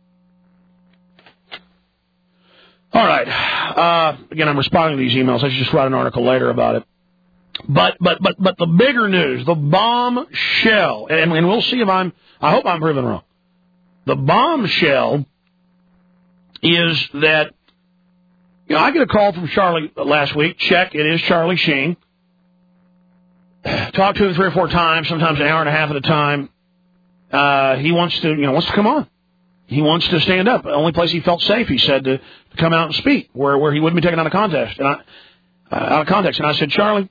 All right. Uh, again, I'm responding to these emails. I should just write an article later about it. But but but but the bigger news, the bombshell, and, and we'll see if I'm, I hope I'm proven wrong. The bombshell is that, you know, I get a call from Charlie last week. Check, it is Charlie Sheen. Talked to him three or four times, sometimes an hour and a half at a time. Uh, he wants to, you know, wants to come on. He wants to stand up. The only place he felt safe, he said, to, to come out and speak, where where he wouldn't be taken out of context. And I, uh, out of context. And I said, Charlie,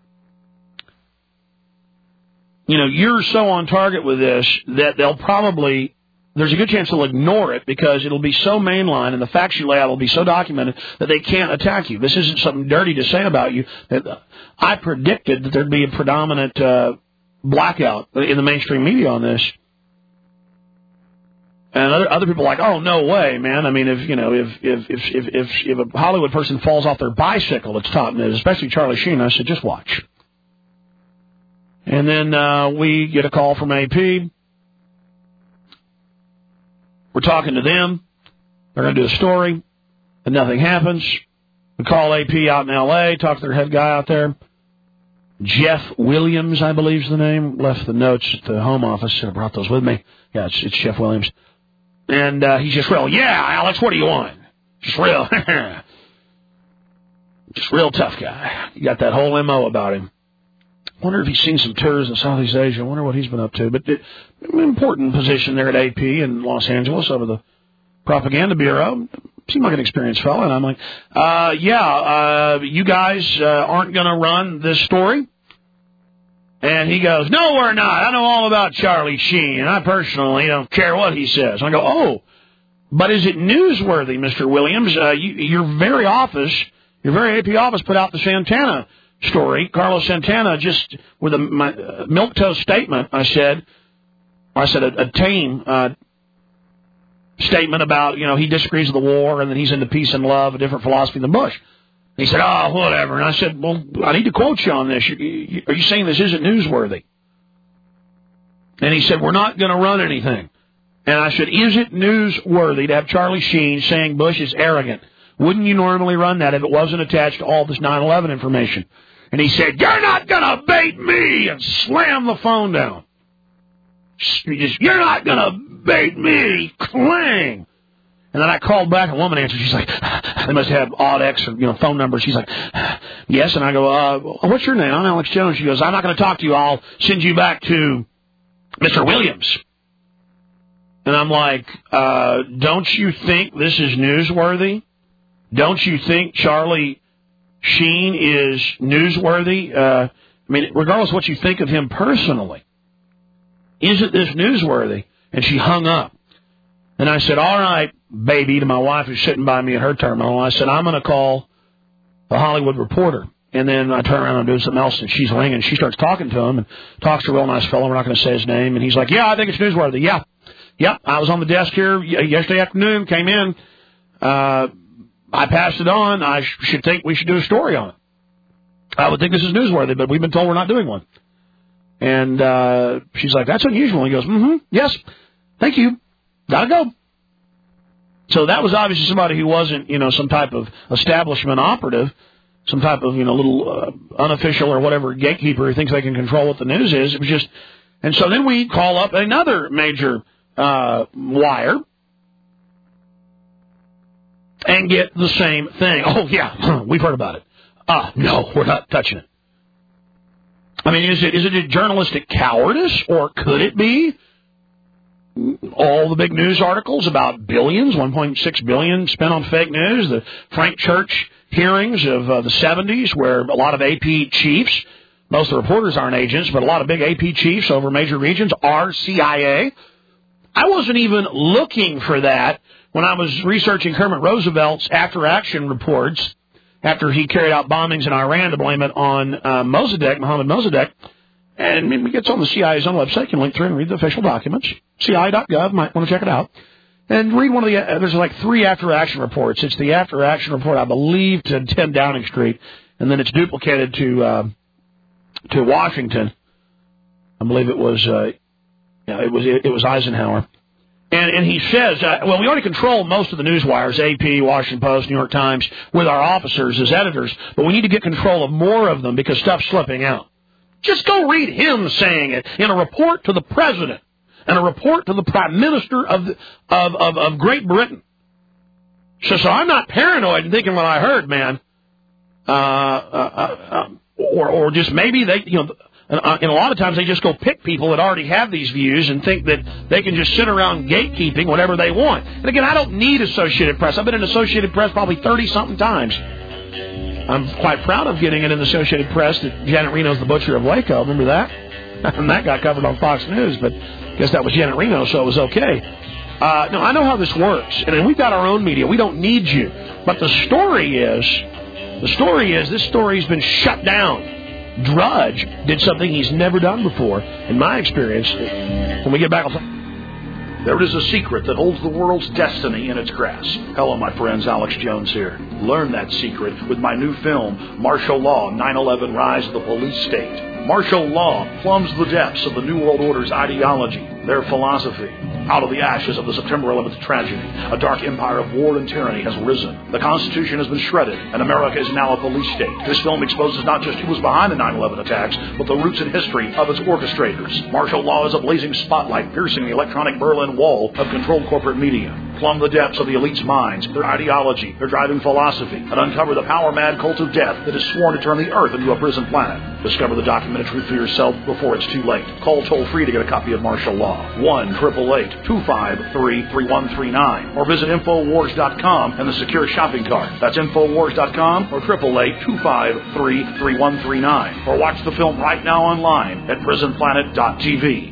you know, you're so on target with this that they'll probably, there's a good chance they'll ignore it because it'll be so mainline and the facts you lay out will be so documented that they can't attack you. This isn't something dirty to say about you. I predicted that there'd be a predominant uh, blackout in the mainstream media on this. And other other people are like, oh, no way, man. I mean, if you know, if if if if if, if a Hollywood person falls off their bicycle, it's top news, especially Charlie Sheen. I said, just watch. And then uh, we get a call from A P. We're talking to them. They're going to do a story, and nothing happens. We call A P out in L A, talk to their head guy out there. Jeff Williams, I believe is the name. Left the notes at the home office. Should have brought those with me. Yeah, it's, it's Jeff Williams. And uh, he's just real, yeah, Alex, what do you want? Just real, just real tough guy. You got that whole M O about him. Wonder if he's seen some tours in Southeast Asia. I wonder what he's been up to. But it, an important position there at A P in Los Angeles over the Propaganda Bureau. Seemed like an experienced fellow. And I'm like, uh, yeah, uh, you guys uh, aren't going to run this story? And he goes, no, we're not. I know all about Charlie Sheen, and I personally don't care what he says. And I go, oh, but is it newsworthy, Mister Williams? Uh, you, your very office, your very A P office put out the Santana story. Carlos Santana, just with a my, uh, milquetoast statement, I said, I said a, a tame uh, statement about, you know, he disagrees with the war, and that he's into peace and love, a different philosophy than Bush. He said, oh, whatever. And I said, well, I need to quote you on this. You, you, are you saying this isn't newsworthy? And he said, we're not going to run anything. And I said, is it newsworthy to have Charlie Sheen saying Bush is arrogant? Wouldn't you normally run that if it wasn't attached to all this nine eleven information? And he said, you're not going to bait me, and slammed the phone down. He just, you're not going to bait me, clang. And then I called back, a woman answered. She's like, they must have odd X or, you know, phone numbers. She's like, yes. And I go, uh, what's your name? I'm Alex Jones. She goes, I'm not going to talk to you. I'll send you back to Mister Williams. And I'm like, uh, don't you think this is newsworthy? Don't you think Charlie Sheen is newsworthy? Uh, I mean, regardless of what you think of him personally, isn't this newsworthy? And she hung up. And I said, all right, baby, to my wife who's sitting by me at her terminal. I said, I'm going to call the Hollywood Reporter. And then I turn around and do something else, and she's ringing. She starts talking to him and talks to a real nice fellow. We're not going to say his name. And he's like, yeah, I think it's newsworthy. Yeah. Yep, I was on the desk here yesterday afternoon, came in. Uh, I passed it on. I sh- should think we should do a story on it. I would think this is newsworthy, but we've been told we're not doing one. And uh, she's like, that's unusual. And he goes, mm-hmm, yes, thank you. Gotta go. So that was obviously somebody who wasn't, you know, some type of establishment operative, some type of, you know, little uh, unofficial or whatever gatekeeper who thinks they can control what the news is. It was just, and so then we call up another major uh, wire and get the same thing. Oh, yeah, we've heard about it. Ah, uh, no, we're not touching it. I mean, is it is it a journalistic cowardice, or could it be all the big news articles about billions, one point six billion dollars spent on fake news, the Frank Church hearings of uh, the seventies where a lot of A P chiefs, most of the reporters aren't agents, but a lot of big A P chiefs over major regions are C I A, I wasn't even looking for that when I was researching Kermit Roosevelt's after-action reports after he carried out bombings in Iran to blame it on uh, Mossadegh, Mohammed Mossadegh. And it gets on the C I A's own website. You can link through and read the official documents. C I A dot gov, might want to check it out. And read one of the, uh, there's like three after-action reports. It's the after-action report, I believe, to ten Downing Street, and then it's duplicated to uh, to Washington. I believe it was, uh, yeah, it was it, it was Eisenhower. And, and he says, uh, well, we already control most of the news wires, A P, Washington Post, New York Times, with our officers as editors, but we need to get control of more of them because stuff's slipping out. Just go read him saying it in a report to the president and a report to the prime minister of the, of, of, of Great Britain. So, so I'm not paranoid and thinking what I heard, man. Uh, uh, uh, or, or just maybe they, you know, and a lot of times they just go pick people that already have these views and think that they can just sit around gatekeeping whatever they want. And again, I don't need Associated Press. I've been in Associated Press probably thirty-something times. I'm quite proud of getting it in the Associated Press that Janet Reno's the butcher of Waco. Remember that? And that got covered on Fox News, but I guess that was Janet Reno, so it was okay. Uh, no, I know how this works. And we've got our own media. We don't need you. But the story is, the story is this story's been shut down. Drudge did something he's never done before, in my experience. When we get back, I'll talk. There is a secret that holds the world's destiny in its grasp. Hello, my friends. Alex Jones here. Learn that secret with my new film, Martial Law, nine eleven Rise of the Police State. Martial law plumbs the depths of the New World Order's ideology, their philosophy. Out of the ashes of the September eleventh tragedy, a dark empire of war and tyranny has risen. The Constitution has been shredded, and America is now a police state. This film exposes not just who was behind the nine eleven attacks, but the roots and history of its orchestrators. Martial law is a blazing spotlight piercing the electronic Berlin Wall of controlled corporate media. Plumb the depths of the elite's minds, their ideology, their driving philosophy, and uncover the power-mad cult of death that is sworn to turn the Earth into a prison planet. Discover the documented truth for yourself before it's too late. Call toll-free to get a copy of Martial Law. one eight eight eight, two five three, three one three nine. Or visit Infowars dot com and the secure shopping cart. That's Infowars dot com or eight eight eight, two five three, three one three nine. Or watch the film right now online at prison planet dot t v.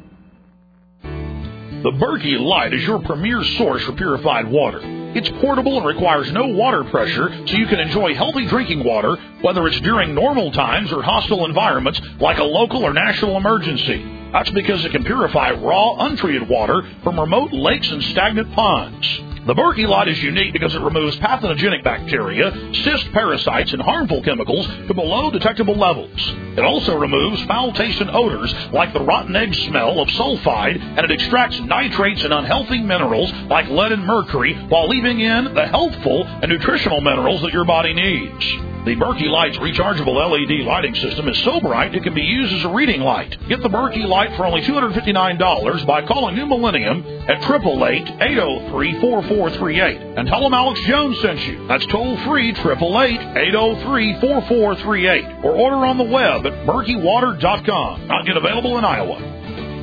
The Berkey Light is your premier source for purified water. It's portable and requires no water pressure, so you can enjoy healthy drinking water, whether it's during normal times or hostile environments like a local or national emergency. That's because it can purify raw, untreated water from remote lakes and stagnant ponds. The Berkey Light is unique because it removes pathogenic bacteria, cyst parasites, and harmful chemicals to below detectable levels. It also removes foul-tasting odors like the rotten egg smell of sulfide, and it extracts nitrates and unhealthy minerals like lead and mercury while leaving in the healthful and nutritional minerals that your body needs. The Berkey Light's rechargeable L E D lighting system is so bright it can be used as a reading light. Get the Berkey Light for only two hundred fifty-nine dollars by calling New Millennium at eight eight eight, eight oh three, four four three eight and tell them Alex Jones sent you. That's toll-free, eight eight eight, eight oh three, four four three eight. Or order on the web at berkey water dot com. Not yet available in Iowa.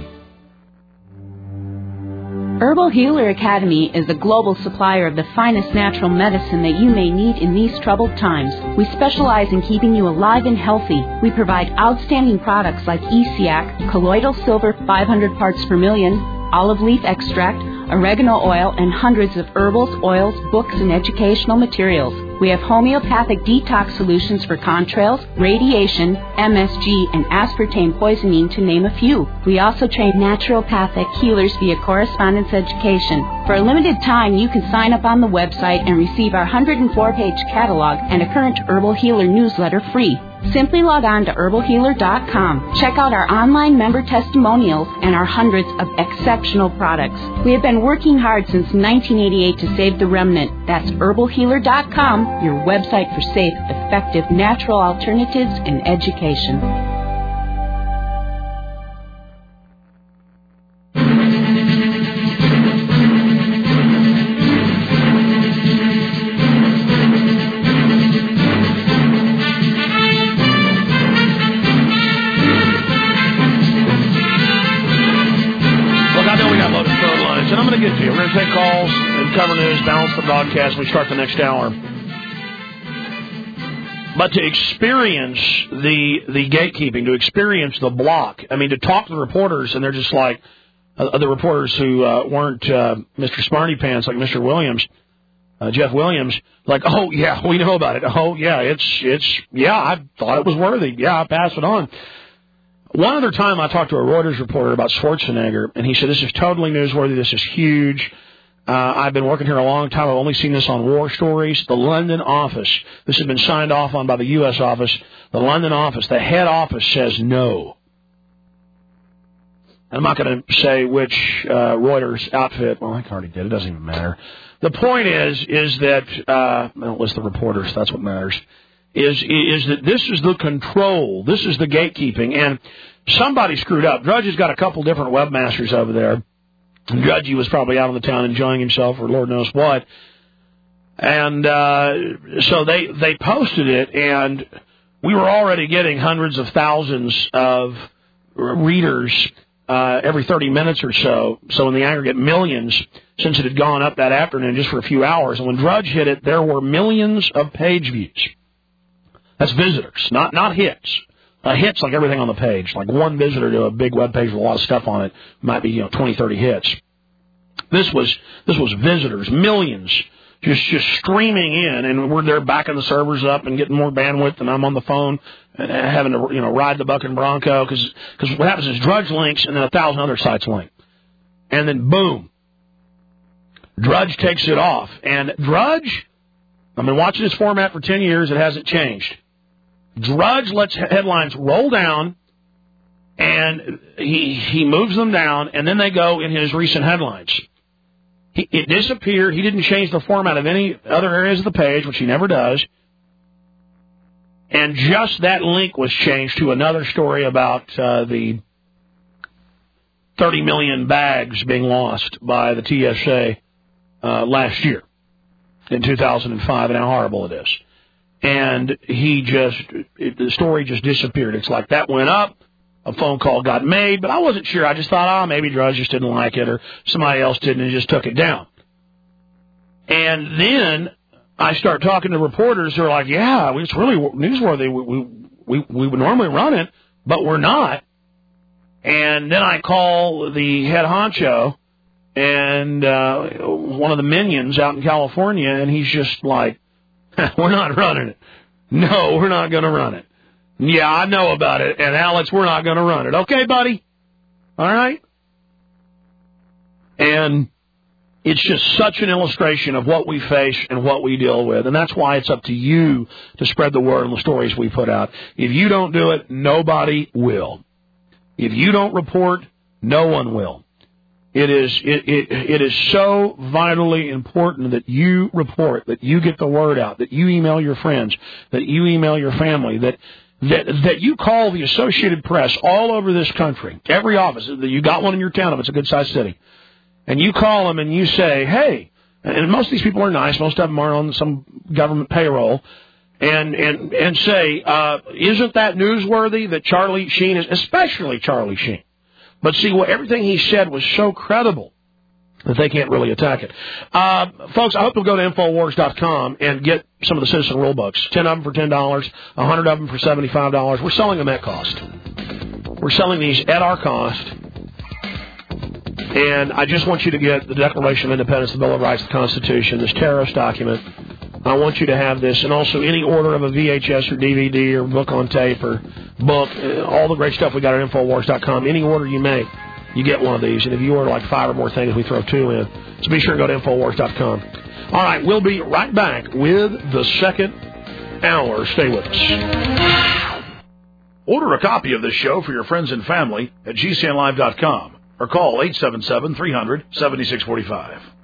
Herbal Healer Academy is the global supplier of the finest natural medicine that you may need in these troubled times. We specialize in keeping you alive and healthy. We provide outstanding products like E C A C, colloidal silver five hundred parts per million, olive leaf extract, oregano oil, and hundreds of herbals, oils, books, and educational materials. We have homeopathic detox solutions for contrails, radiation, M S G, and aspartame poisoning, to name a few. We also train naturopathic healers via correspondence education. For a limited time, you can sign up on the website and receive our one hundred four page catalog and a current Herbal Healer newsletter free. Simply log on to herbal healer dot com. Check out our online member testimonials and our hundreds of exceptional products. We have been working hard since nineteen eighty-eight to save the remnant. That's herbal healer dot com, your website for safe, effective, natural alternatives and education. Take calls and cover news, balance the broadcast. We start the next hour. But to experience the the gatekeeping, to experience the block, I mean, to talk to the reporters, and they're just like, uh, the reporters who uh, weren't uh, Mister Smarty Pants like Mister Williams, uh, Jeff Williams, like, oh yeah, we know about it. Oh yeah, it's it's yeah, I thought it was worthy. Yeah, I passed it on. One other time I talked to a Reuters reporter about Schwarzenegger, and he said, this is totally newsworthy. This is huge. Uh, I've been working here a long time. I've only seen this on War Stories. The London office, this has been signed off on by the U S office. The London office, the head office says no. I'm not going to say which uh, Reuters outfit. Well, I already did. It doesn't even matter. The point is, is that, uh, I don't list the reporters. That's what matters. Is, is that this is the control. This is the gatekeeping. And somebody screwed up. Drudge has got a couple different webmasters over there. And Drudge was probably out on the town enjoying himself or Lord knows what. And uh, so they, they posted it, and we were already getting hundreds of thousands of readers uh, every thirty minutes or so. So in the aggregate, millions since it had gone up that afternoon just for a few hours. And when Drudge hit it, there were millions of page views. That's visitors, not not hits. Uh, hits like everything on the page. Like one visitor to a big web page with a lot of stuff on it might be, you know, twenty, thirty hits. This was this was visitors, millions, just just streaming in, and we're there backing the servers up and getting more bandwidth, and I'm on the phone and having to, you know, ride the buck and bronco because because what happens is Drudge links and then a thousand other sites link, and then boom, Drudge takes it off, and Drudge, I've been watching this format for ten years, it hasn't changed. Drudge lets headlines roll down, and he he moves them down, and then they go in his recent headlines. He, it disappeared. He didn't change the format of any other areas of the page, which he never does. And just that link was changed to another story about uh, the thirty million bags being lost by the T S A uh, last year in two thousand five, and how horrible it is. And he just, it, the story just disappeared. It's like that went up, a phone call got made, but I wasn't sure. I just thought, oh, maybe Drudge just didn't like it, or somebody else didn't and just took it down. And then I start talking to reporters who are like, yeah, it's really newsworthy. We, we, we, we would normally run it, but we're not. And then I call the head honcho and uh, one of the minions out in California, and he's just like, we're not running it. No, we're not going to run it. Yeah, I know about it. And, Alex, we're not going to run it. Okay, buddy? All right? And it's just such an illustration of what we face and what we deal with. And that's why it's up to you to spread the word on the stories we put out. If you don't do it, nobody will. If you don't report, no one will. It is it, it it is so vitally important that you report, that you get the word out, that you email your friends, that you email your family, that that that you call the Associated Press all over this country, every office. You got one in your town if it's a good-sized city, and you call them and you say, hey, and most of these people are nice, most of them are on some government payroll, and and and say, uh, isn't that newsworthy that Charlie Sheen is, especially Charlie Sheen? But see, well, everything he said was so credible that they can't really attack it. Uh, folks, I hope you'll go to Infowars dot com and get some of the Citizen Rule books. Ten of them for ten dollars, a hundred of them for seventy-five dollars. We're selling them at cost. We're selling these at our cost. And I just want you to get the Declaration of Independence, the Bill of Rights, the Constitution, this terrorist document. I want you to have this, and also any order of a V H S or D V D or book on tape or book, all the great stuff we got at Infowars dot com. Any order you make, you get one of these. And if you order like five or more things, we throw two in. So be sure to go to Infowars dot com. All right, we'll be right back with the second hour. Stay with us. Order a copy of this show for your friends and family at G C N live dot com or call eight seven seven, three hundred, seventy-six forty-five.